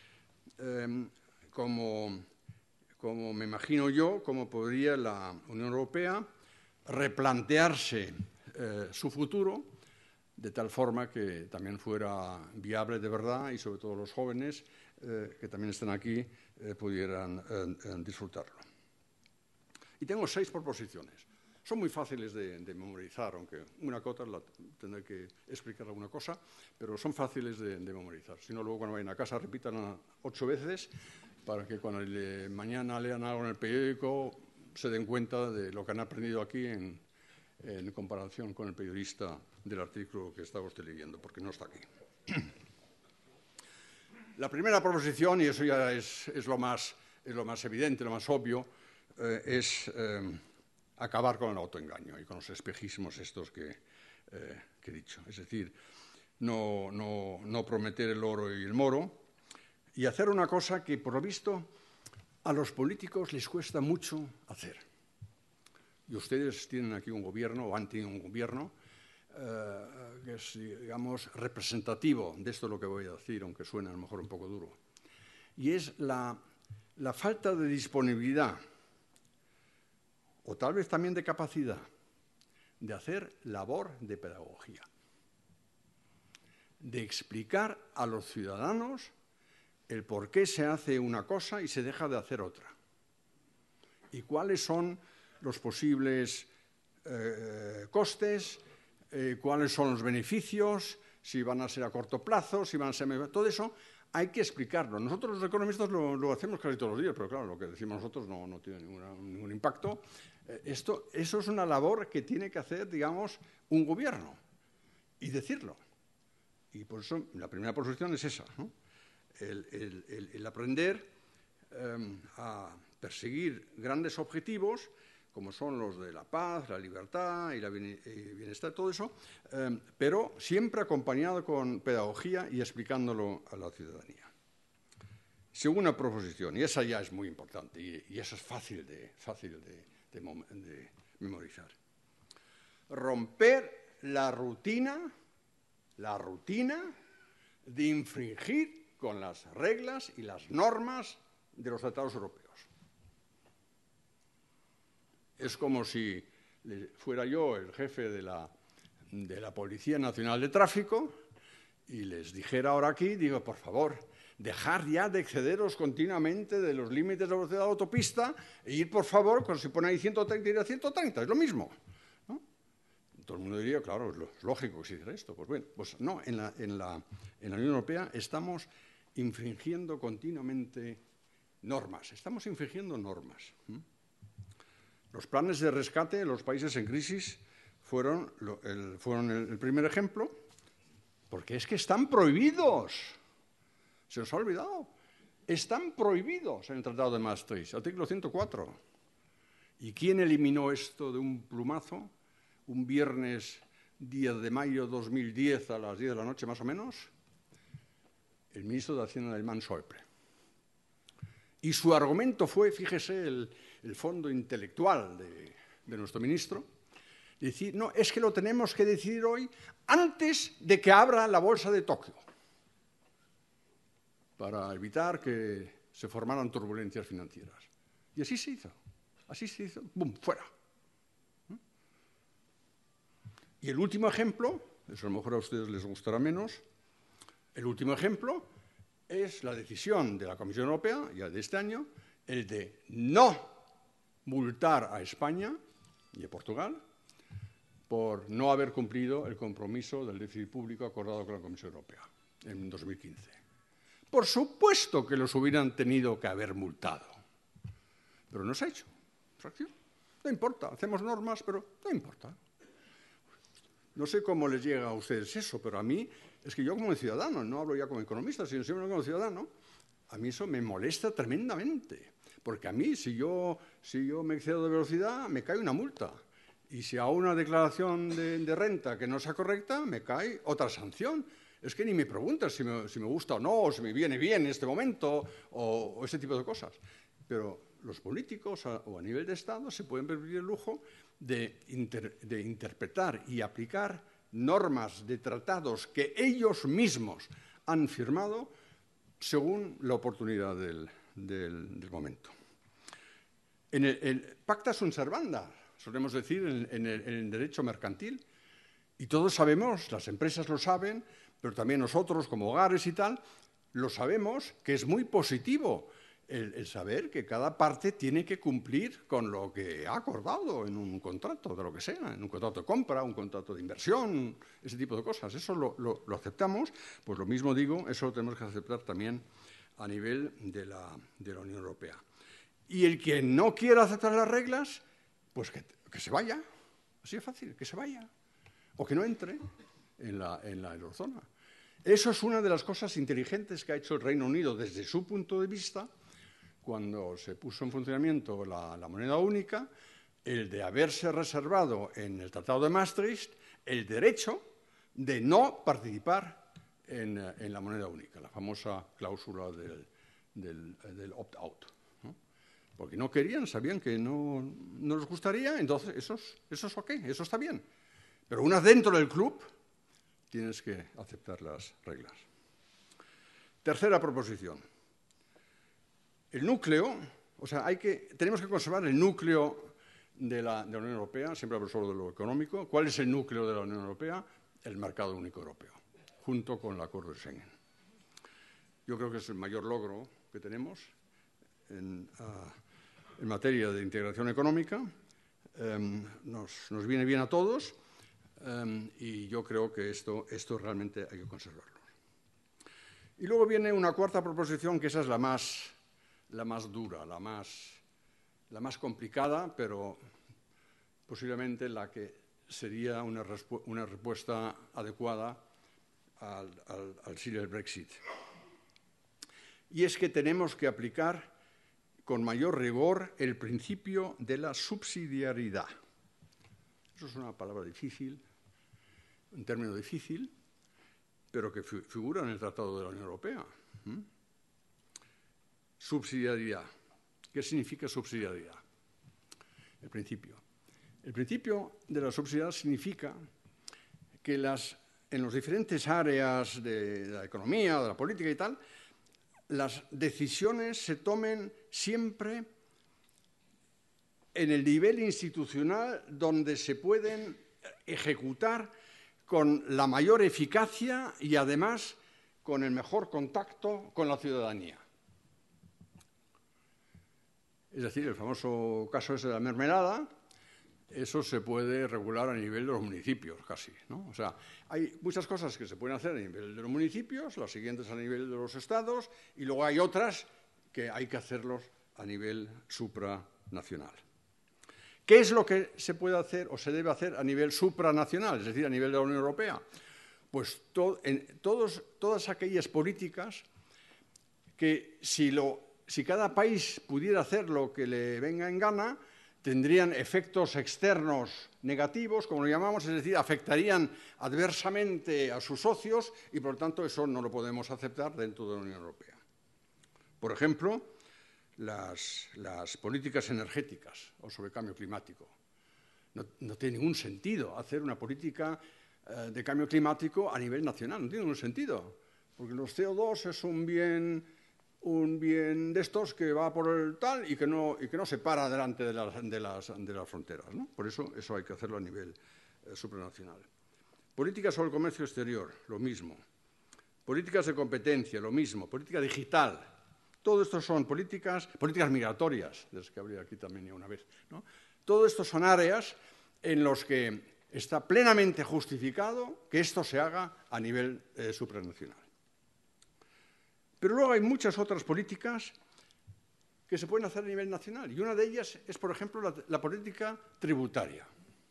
cómo me imagino yo, cómo podría la Unión Europea replantearse su futuro de tal forma que también fuera viable de verdad y sobre todo los jóvenes que también están aquí pudieran disfrutarlo. Y tengo 6 proposiciones. Son muy fáciles de memorizar, aunque una cota tendré que explicar alguna cosa, pero son fáciles de memorizar. Si no, luego cuando vayan a casa repitan 8 veces para que cuando mañana lean algo en el periódico se den cuenta de lo que han aprendido aquí en en comparación con el periodista del artículo que estaba usted leyendo, porque no está aquí. La primera proposición, y eso ya es lo más evidente, lo más obvio, es acabar con el autoengaño y con los espejismos estos que he dicho. Es decir, no prometer el oro y el moro y hacer una cosa que, por lo visto, a los políticos les cuesta mucho hacer. Y ustedes tienen aquí un gobierno, o han tenido un gobierno, que es, digamos, representativo de esto lo que voy a decir, aunque suene a lo mejor un poco duro. Y es la falta de disponibilidad, o tal vez también de capacidad, de hacer labor de pedagogía, de explicar a los ciudadanos el por qué se hace una cosa y se deja de hacer otra, y cuáles son los posibles costes, cuáles son los beneficios, si van a ser a corto plazo, si van a ser... Todo eso hay que explicarlo. Nosotros los economistas lo hacemos casi todos los días, pero claro, lo que decimos nosotros no tiene ningún impacto. Eso es una labor que tiene que hacer, digamos, un gobierno, y decirlo. Y por eso la primera proposición es esa, ¿no? El aprender a perseguir grandes objetivos, como son los de la paz, la libertad y el bienestar, todo eso, pero siempre acompañado con pedagogía y explicándolo a la ciudadanía. Segunda proposición, y esa ya es muy importante, y esa es fácil de memorizar. Romper la rutina de infringir con las reglas y las normas de los tratados europeos. Es como si fuera yo el jefe de la Policía Nacional de Tráfico y les dijera ahora aquí, digo, por favor, dejar ya de excederos continuamente de los límites de velocidad de la autopista e ir, por favor, cuando se pone ahí 130, ir a 130, es lo mismo, ¿no? Todo el mundo diría, claro, es lógico que se hiciera esto. Pues bueno, pues no, en la Unión Europea estamos infringiendo continuamente normas, estamos infringiendo normas. Los planes de rescate en los países en crisis fueron el primer ejemplo, porque es que están prohibidos. Se os ha olvidado. Están prohibidos en el Tratado de Maastricht, artículo 104. ¿Y quién eliminó esto de un plumazo? Un viernes 10 de mayo de 2010 a las 10 de la noche más o menos, el ministro de Hacienda alemán Schäuble. Y su argumento fue, fíjese, el fondo intelectual de nuestro ministro, decir, no, es que lo tenemos que decidir hoy antes de que abra la bolsa de Tokio, para evitar que se formaran turbulencias financieras. Y así se hizo, ¡bum!, fuera. Y el último ejemplo, eso a lo mejor a ustedes les gustará menos, el último ejemplo es la decisión de la Comisión Europea, ya de este año, el de no multar a España y a Portugal por no haber cumplido el compromiso del déficit público acordado con la Comisión Europea en 2015. Por supuesto que los hubieran tenido que haber multado, pero no se ha hecho. ¿Fracción? No importa, hacemos normas, pero no importa. No sé cómo les llega a ustedes eso, pero a mí, es que yo como ciudadano, no hablo ya como economista, sino siempre como ciudadano, a mí eso me molesta tremendamente. Porque a mí, si yo me excedo de velocidad, me cae una multa. Y si hago una declaración de renta que no sea correcta, me cae otra sanción. Es que ni me preguntas si me gusta o no, o si me viene bien en este momento, o ese tipo de cosas. Pero los políticos o a nivel de Estado se pueden permitir el lujo de interpretar y aplicar normas de tratados que ellos mismos han firmado según la oportunidad del momento. En el pacta sunt servanda, solemos decir en el derecho mercantil, y todos sabemos, las empresas lo saben, pero también nosotros como hogares y tal, lo sabemos que es muy positivo el saber que cada parte tiene que cumplir con lo que ha acordado en un contrato, de lo que sea, en un contrato de compra, un contrato de inversión, ese tipo de cosas. Eso lo aceptamos, pues lo mismo digo, eso lo tenemos que aceptar también a nivel de la Unión Europea. Y el que no quiera aceptar las reglas, pues que se vaya. Así es fácil, que se vaya. O que no entre en la eurozona. Eso es una de las cosas inteligentes que ha hecho el Reino Unido desde su punto de vista cuando se puso en funcionamiento la moneda única, el de haberse reservado en el Tratado de Maastricht el derecho de no participar en la moneda única, la famosa cláusula del opt-out, ¿no? Porque no querían, sabían que no les gustaría, entonces eso es ok, eso está bien. Pero una vez dentro del club, tienes que aceptar las reglas. Tercera proposición. El núcleo, o sea, tenemos que conservar el núcleo de la Unión Europea, siempre hablo solo de lo económico. ¿Cuál es el núcleo de la Unión Europea? El mercado único europeo, junto con el acuerdo de Schengen. Yo creo que es el mayor logro que tenemos en materia de integración económica. Nos viene bien a todos y yo creo que esto realmente hay que conservarlo. Y luego viene una cuarta proposición, que esa es la más dura, la más complicada, pero posiblemente la que sería una respuesta adecuada al sí del Brexit. Y es que tenemos que aplicar con mayor rigor el principio de la subsidiariedad. Eso es una palabra difícil, un término difícil, pero que figura en el Tratado de la Unión Europea. Subsidiariedad. ¿Qué significa subsidiariedad? El principio. El principio de la subsidiariedad significa que en las diferentes áreas de la economía, de la política y tal, las decisiones se tomen siempre en el nivel institucional donde se pueden ejecutar con la mayor eficacia y además con el mejor contacto con la ciudadanía. Es decir, el famoso caso ese de la mermelada, eso se puede regular a nivel de los municipios casi, ¿no? O sea, hay muchas cosas que se pueden hacer a nivel de los municipios, las siguientes a nivel de los estados, y luego hay otras que hay que hacerlos a nivel supranacional. ¿Qué es lo que se puede hacer o se debe hacer a nivel supranacional, es decir, a nivel de la Unión Europea? Pues todas aquellas políticas que si cada país pudiera hacer lo que le venga en gana, tendrían efectos externos negativos, como lo llamamos, es decir, afectarían adversamente a sus socios y, por lo tanto, eso no lo podemos aceptar dentro de la Unión Europea. Por ejemplo, las políticas energéticas o sobre el cambio climático. No tiene ningún sentido hacer una política de cambio climático a nivel nacional, no tiene ningún sentido, porque los CO2 es un bien de estos que va por el tal y que no se para delante de las fronteras, ¿no? Por eso hay que hacerlo a nivel supranacional. Políticas sobre el comercio exterior, lo mismo. Políticas de competencia, lo mismo. Política digital. Todo esto son políticas migratorias, de las que hablé aquí también ya una vez, ¿no? Todo esto son áreas en las que está plenamente justificado que esto se haga a nivel supranacional. Pero luego hay muchas otras políticas que se pueden hacer a nivel nacional, y una de ellas es, por ejemplo, la política tributaria.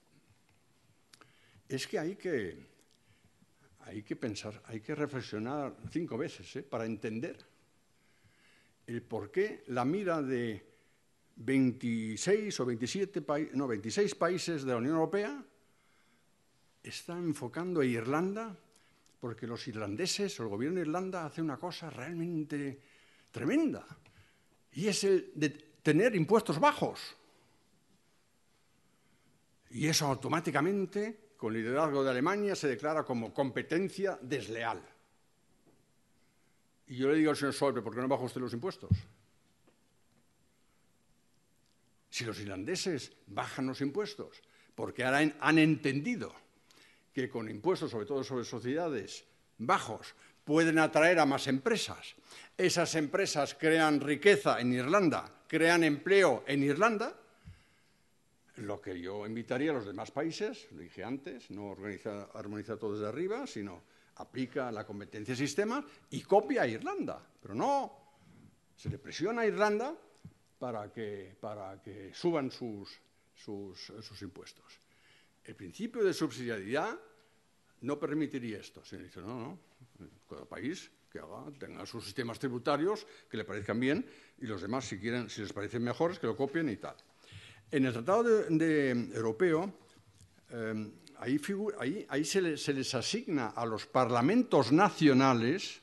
Es que hay que pensar, hay que reflexionar 5 veces para entender el por qué la mira de 26 países de la Unión Europea está enfocando a Irlanda, porque los irlandeses, o el gobierno de Irlanda, hace una cosa realmente tremenda, y es el de tener impuestos bajos. Y eso automáticamente, con liderazgo de Alemania, se declara como competencia desleal. Y yo le digo al señor Schäuble, ¿por qué no baja usted los impuestos? Si los irlandeses bajan los impuestos, porque ahora han entendido que con impuestos, sobre todo sobre sociedades, bajos, pueden atraer a más empresas. Esas empresas crean riqueza en Irlanda, crean empleo en Irlanda. Lo que yo invitaría a los demás países, lo dije antes, no armoniza todo desde arriba, sino aplica la competencia de sistemas y copia a Irlanda. Pero no, se le presiona a Irlanda para que suban sus impuestos. el principio de subsidiariedad no permitiría esto. Se dice, no, cada país que tenga sus sistemas tributarios que le parezcan bien y los demás, si les parecen mejores, que lo copien y tal. En el Tratado Europeo, ahí se les asigna a los parlamentos nacionales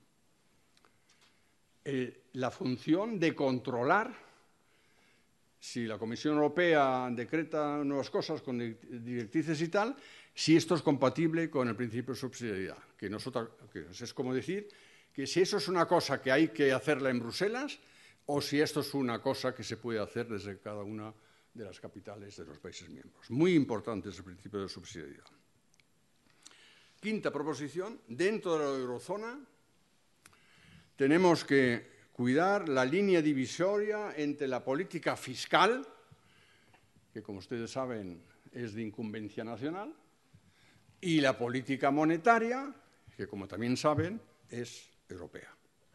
la función de controlar si la Comisión Europea decreta nuevas cosas con directrices y tal, si esto es compatible con el principio de subsidiariedad, que es como decir que si eso es una cosa que hay que hacerla en Bruselas o si esto es una cosa que se puede hacer desde cada una de las capitales de los países miembros. Muy importante es el principio de subsidiariedad. Quinta proposición, dentro de la eurozona tenemos que cuidar la línea divisoria entre la política fiscal, que como ustedes saben es de incumbencia nacional, y la política monetaria, que como también saben es europea.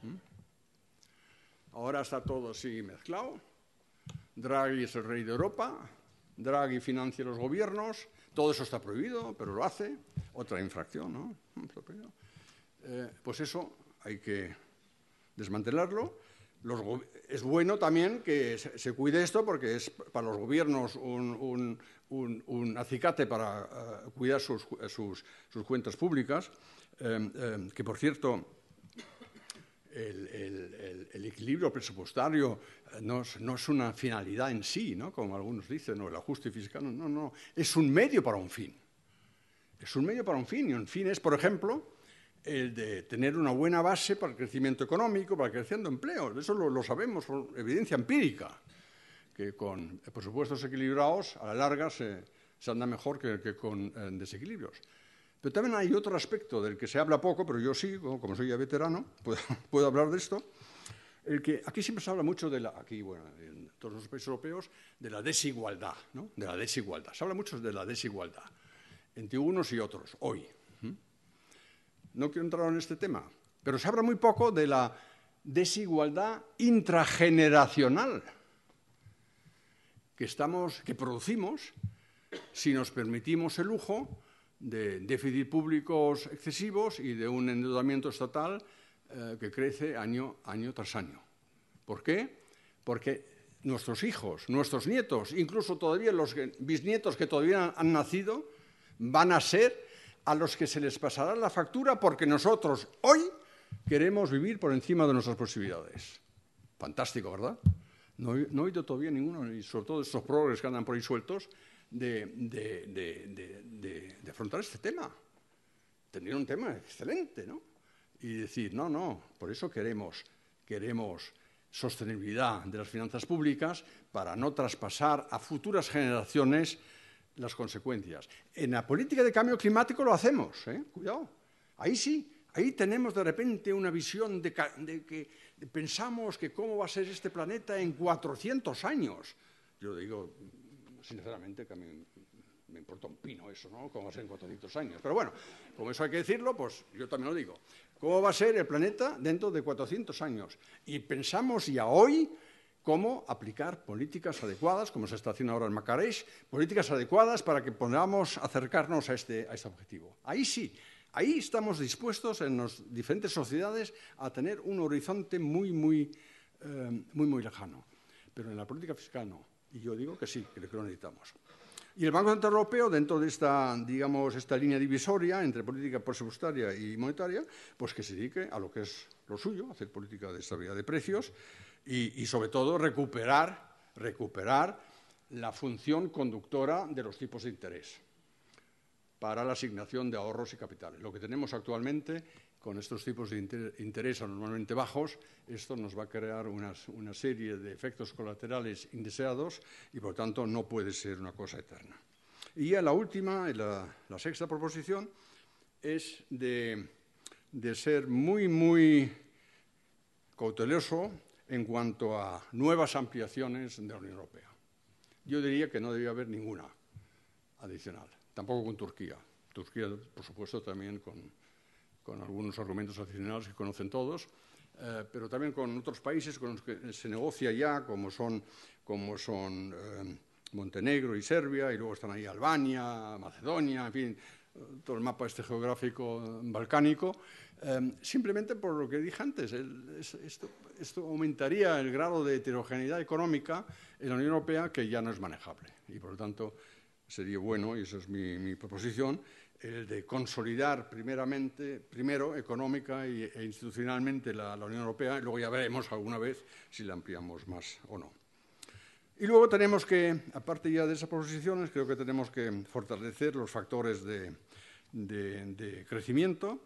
Ahora está todo así mezclado. Draghi es el rey de Europa, Draghi financia los gobiernos, todo eso está prohibido, pero lo hace. Otra infracción, ¿no? Pues eso hay que desmantelarlo. Es bueno también que se cuide esto porque es para los gobiernos un acicate para cuidar sus cuentas públicas, que por cierto el equilibrio presupuestario no es una finalidad en sí, ¿no? Como algunos dicen, o el ajuste fiscal, no, es un medio para un fin. Es un medio para un fin, y un fin es, por ejemplo, el de tener una buena base para el crecimiento económico, para el crecimiento de empleo. Eso lo sabemos por evidencia empírica, que con presupuestos equilibrados, a la larga, se anda mejor que con desequilibrios. Pero también hay otro aspecto del que se habla poco, pero yo sí, como soy ya veterano, puedo hablar de esto. Aquí siempre se habla mucho en todos los países europeos, de la desigualdad, ¿no? De la desigualdad. Se habla mucho de la desigualdad entre unos y otros, hoy. No quiero entrar en este tema, pero se habla muy poco de la desigualdad intrageneracional que producimos si nos permitimos el lujo de déficits públicos excesivos y de un endeudamiento estatal que crece año tras año. ¿Por qué? Porque nuestros hijos, nuestros nietos, incluso todavía los bisnietos que todavía han nacido, van a ser a los que se les pasará la factura porque nosotros hoy queremos vivir por encima de nuestras posibilidades. Fantástico, ¿verdad? No he oído todavía ninguno, y sobre todo estos progres que andan por ahí sueltos, de afrontar este tema. Tener un tema excelente, ¿no? Y decir, no, por eso queremos sostenibilidad de las finanzas públicas para no traspasar a futuras generaciones las consecuencias. En la política de cambio climático lo hacemos, cuidado. Ahí sí, ahí tenemos de repente una visión de que pensamos que cómo va a ser este planeta en 400 años. Yo digo, sinceramente, que a mí me importa un pino eso, ¿no? ¿Cómo va a ser en 400 años? Pero bueno, como eso hay que decirlo, pues yo también lo digo. ¿Cómo va a ser el planeta dentro de 400 años? Y pensamos ya hoy cómo aplicar políticas adecuadas, como se está haciendo ahora en Marrakech, políticas adecuadas para que podamos acercarnos a este objetivo. Ahí sí, ahí estamos dispuestos en las diferentes sociedades a tener un horizonte muy lejano. Pero en la política fiscal no. Y yo digo que sí, que lo necesitamos. Y el Banco Central Europeo, dentro de esta línea divisoria entre política presupuestaria y monetaria, pues que se dedique a lo que es lo suyo, hacer política de estabilidad de precios y sobre todo, recuperar la función conductora de los tipos de interés para la asignación de ahorros y capitales. Lo que tenemos actualmente con estos tipos de interés normalmente bajos, esto nos va a crear una serie de efectos colaterales indeseados y, por tanto, no puede ser una cosa eterna. Y ya la última, la sexta proposición, es de ser muy cauteloso en cuanto a nuevas ampliaciones de la Unión Europea. Yo diría que no debería haber ninguna adicional, tampoco con Turquía. Turquía, por supuesto, también con algunos argumentos adicionales que conocen todos, pero también con otros países con los que se negocia ya, como son Montenegro y Serbia, y luego están ahí Albania, Macedonia, en fin, todo el mapa este geográfico balcánico, simplemente por lo que dije antes, esto aumentaría el grado de heterogeneidad económica en la Unión Europea, que ya no es manejable, y por lo tanto sería bueno, y esa es mi proposición, el de consolidar primero económica e institucionalmente la Unión Europea, y luego ya veremos alguna vez si la ampliamos más o no. Y luego tenemos que, aparte ya de esas proposiciones, creo que tenemos que fortalecer los factores de crecimiento.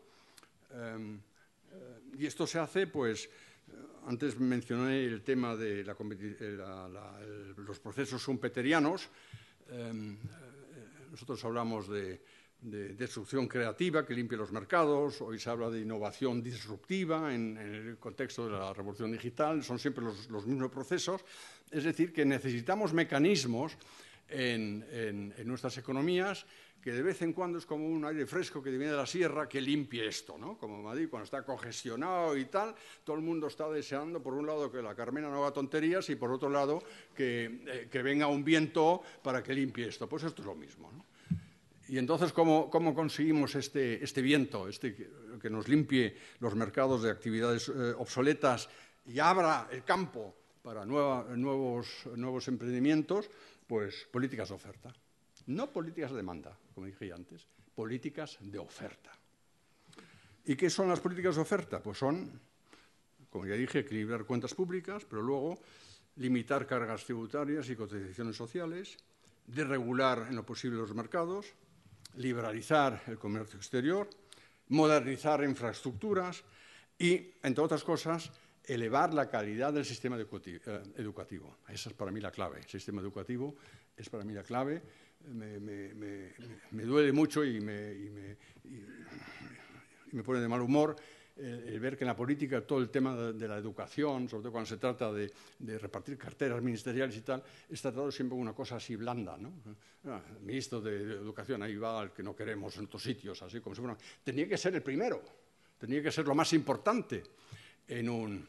Y esto se hace, pues, antes mencioné el tema de los procesos schumpeterianos. Nosotros hablamos de destrucción creativa que limpie los mercados, hoy se habla de innovación disruptiva en el contexto de la revolución digital, son siempre los mismos procesos, es decir, que necesitamos mecanismos en nuestras economías que de vez en cuando es como un aire fresco que viene de la sierra que limpie esto, ¿no? Como Madrid, cuando está congestionado y tal, todo el mundo está deseando, por un lado, que la Carmena no haga tonterías y, por otro lado, que venga un viento para que limpie esto. Pues esto es lo mismo, ¿no? Y entonces, ¿cómo conseguimos este viento, que nos limpie los mercados de actividades obsoletas y abra el campo para nuevos emprendimientos? Pues políticas de oferta. No políticas de demanda, como dije antes, políticas de oferta. ¿Y qué son las políticas de oferta? Pues son, como ya dije, equilibrar cuentas públicas, pero luego limitar cargas tributarias y cotizaciones sociales, desregular en lo posible los mercados, liberalizar el comercio exterior, modernizar infraestructuras y, entre otras cosas, elevar la calidad del sistema educativo. Esa es para mí la clave. El sistema educativo es para mí la clave. Me duele mucho y me pone de mal humor el ver que en la política todo el tema de la educación, sobre todo cuando se trata de repartir carteras ministeriales y tal, es tratado siempre como una cosa así blanda, ¿no? El ministro de Educación, ahí va al que no queremos en otros sitios, así como si fuera... Tenía que ser el primero, tenía que ser lo más importante en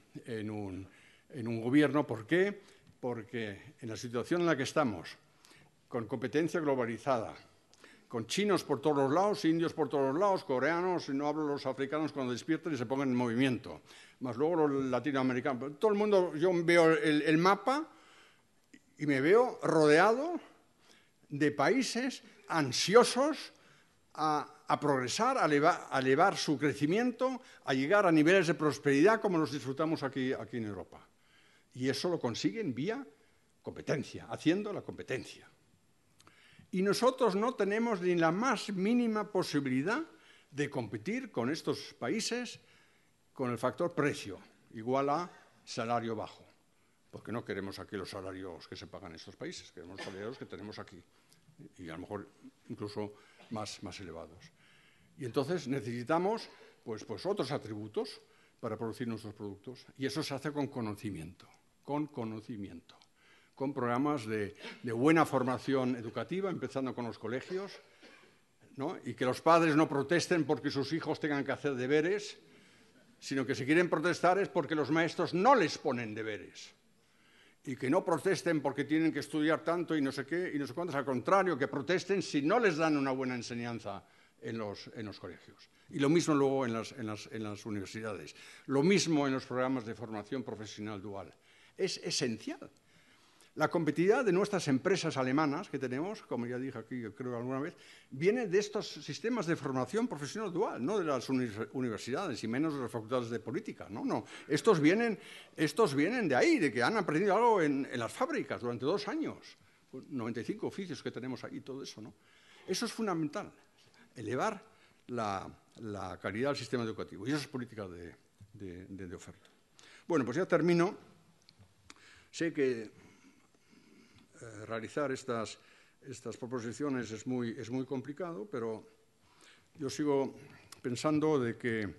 un gobierno. ¿Por qué? Porque en la situación en la que estamos, con competencia globalizada, con chinos por todos los lados, indios por todos los lados, coreanos, y no hablo los africanos cuando despiertan y se pongan en movimiento, más luego los latinoamericanos. Todo el mundo, yo veo el mapa y me veo rodeado de países ansiosos a progresar, a elevar su crecimiento, a llegar a niveles de prosperidad como los disfrutamos aquí en Europa. Y eso lo consiguen vía competencia, haciendo la competencia. Y nosotros no tenemos ni la más mínima posibilidad de competir con estos países con el factor precio, igual a salario bajo, porque no queremos aquí los salarios que se pagan en estos países, queremos los salarios que tenemos aquí, y a lo mejor incluso más elevados. Y entonces necesitamos pues otros atributos para producir nuestros productos, y eso se hace con conocimiento, con programas de buena formación educativa, empezando con los colegios, ¿no? Y que los padres no protesten porque sus hijos tengan que hacer deberes, sino que si quieren protestar es porque los maestros no les ponen deberes. Y que no protesten porque tienen que estudiar tanto y no sé qué, y no sé cuántos, al contrario, que protesten si no les dan una buena enseñanza en los colegios. Y lo mismo luego en las universidades. Lo mismo en los programas de formación profesional dual. Es esencial. La competitividad de nuestras empresas alemanas que tenemos, como ya dije aquí, yo creo alguna vez, viene de estos sistemas de formación profesional dual, no de las universidades y menos de las facultades de política. No. Estos vienen de ahí, de que han aprendido algo en las fábricas durante 2 años. 95 oficios que tenemos ahí, todo eso, ¿no? Eso es fundamental, elevar la calidad del sistema educativo. Y eso es política de oferta. Bueno, pues ya termino. Sé que realizar estas proposiciones es muy complicado, pero yo sigo pensando de que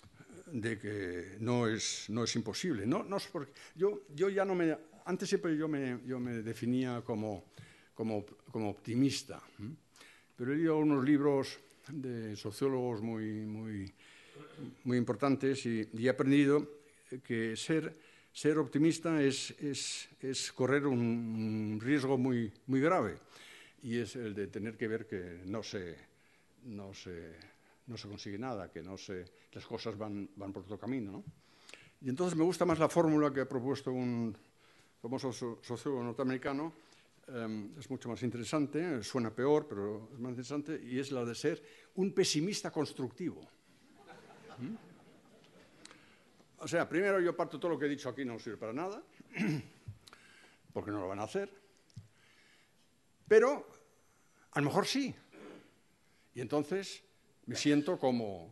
no es imposible. No es porque yo ya no me... Antes siempre yo me definía como optimista, pero he leído unos libros de sociólogos muy importantes y he aprendido que ser ser optimista es correr un riesgo muy grave, y es el de tener que ver que no se consigue nada, que las cosas van por otro camino, ¿no? Y entonces me gusta más la fórmula que ha propuesto un famoso sociólogo norteamericano. Es mucho más interesante, suena peor, pero es más interesante, y es la de ser un pesimista constructivo. O sea, primero yo parto todo lo que he dicho aquí no sirve para nada, porque no lo van a hacer, pero a lo mejor sí. Y entonces me siento como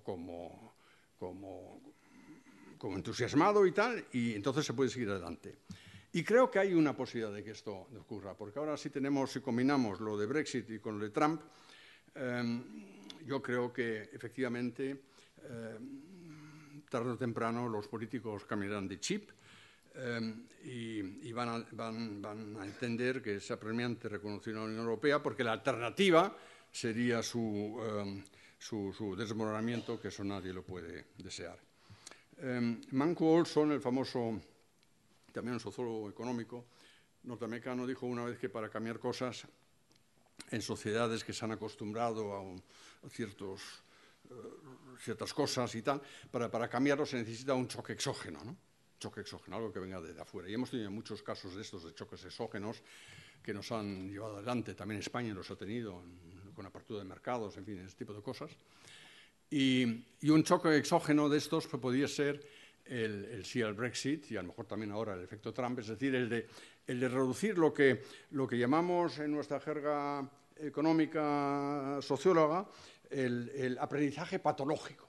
entusiasmado y tal, y entonces se puede seguir adelante. Y creo que hay una posibilidad de que esto ocurra, porque ahora si combinamos lo de Brexit y con lo de Trump, yo creo que efectivamente tarde o temprano los políticos cambiarán de chip y van a entender que es apremiante reconocer a la Unión Europea, porque la alternativa sería su desmoronamiento, que eso nadie lo puede desear. Manco Olson, el famoso, también un sociólogo económico norteamericano, dijo una vez que para cambiar cosas en sociedades que se han acostumbrado a ciertas cosas y tal, para cambiarlo se necesita un choque exógeno, ¿no? Choque exógeno, algo que venga de afuera. Y hemos tenido muchos casos de estos, de choques exógenos, que nos han llevado adelante. También España los ha tenido con apertura de mercados, en fin, ese tipo de cosas. Y un choque exógeno de estos podría ser el sí al Brexit, y a lo mejor también ahora el efecto Trump, es decir, el de reducir lo que llamamos en nuestra jerga económica socióloga el aprendizaje patológico.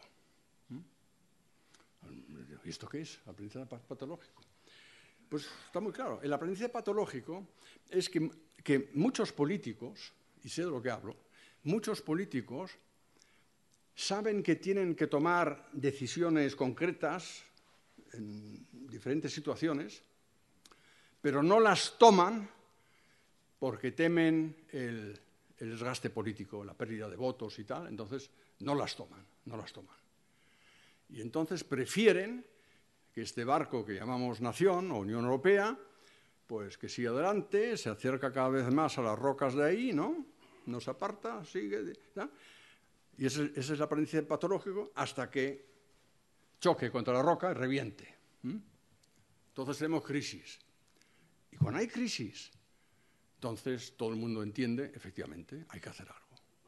¿Y esto qué es? ¿Aprendizaje patológico? Pues está muy claro. El aprendizaje patológico es que muchos políticos, y sé de lo que hablo, muchos políticos saben que tienen que tomar decisiones concretas en diferentes situaciones, pero no las toman porque temen el desgaste político, la pérdida de votos y tal, entonces no las toman. Y entonces prefieren que este barco que llamamos nación o Unión Europea, pues que siga adelante, se acerca cada vez más a las rocas de ahí, ¿no? No se aparta, sigue, ¿no? Y ese es el aprendizaje patológico hasta que choque contra la roca y reviente. Entonces tenemos crisis. Y cuando hay crisis, entonces todo el mundo entiende, efectivamente, hay que hacer algo.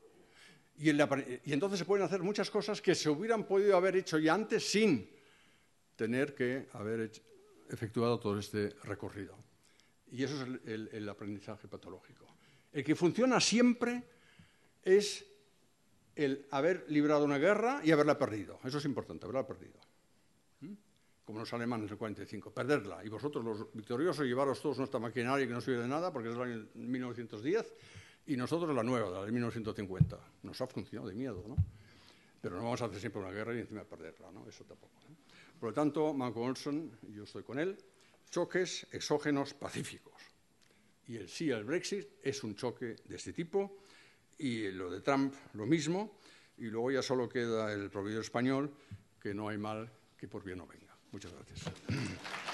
Y entonces se pueden hacer muchas cosas que se hubieran podido haber hecho ya antes sin tener que haber efectuado todo este recorrido. Y eso es el aprendizaje patológico. El que funciona siempre es el haber librado una guerra y haberla perdido. Eso es importante, haberla perdido. Como los alemanes en el 45, perderla. Y vosotros, los victoriosos, llevaros todos nuestra maquinaria que no sirve de nada, porque es del año 1910, y nosotros la nueva, la de 1950. Nos ha funcionado de miedo, ¿no? Pero no vamos a hacer siempre una guerra y encima perderla, ¿no? Eso tampoco, ¿no? Por lo tanto, Malcolm Olson, yo estoy con él, choques exógenos pacíficos. Y el sí al Brexit es un choque de este tipo, y lo de Trump lo mismo, y luego ya solo queda el proverbio español, que no hay mal que por bien no venga. Muchas gracias.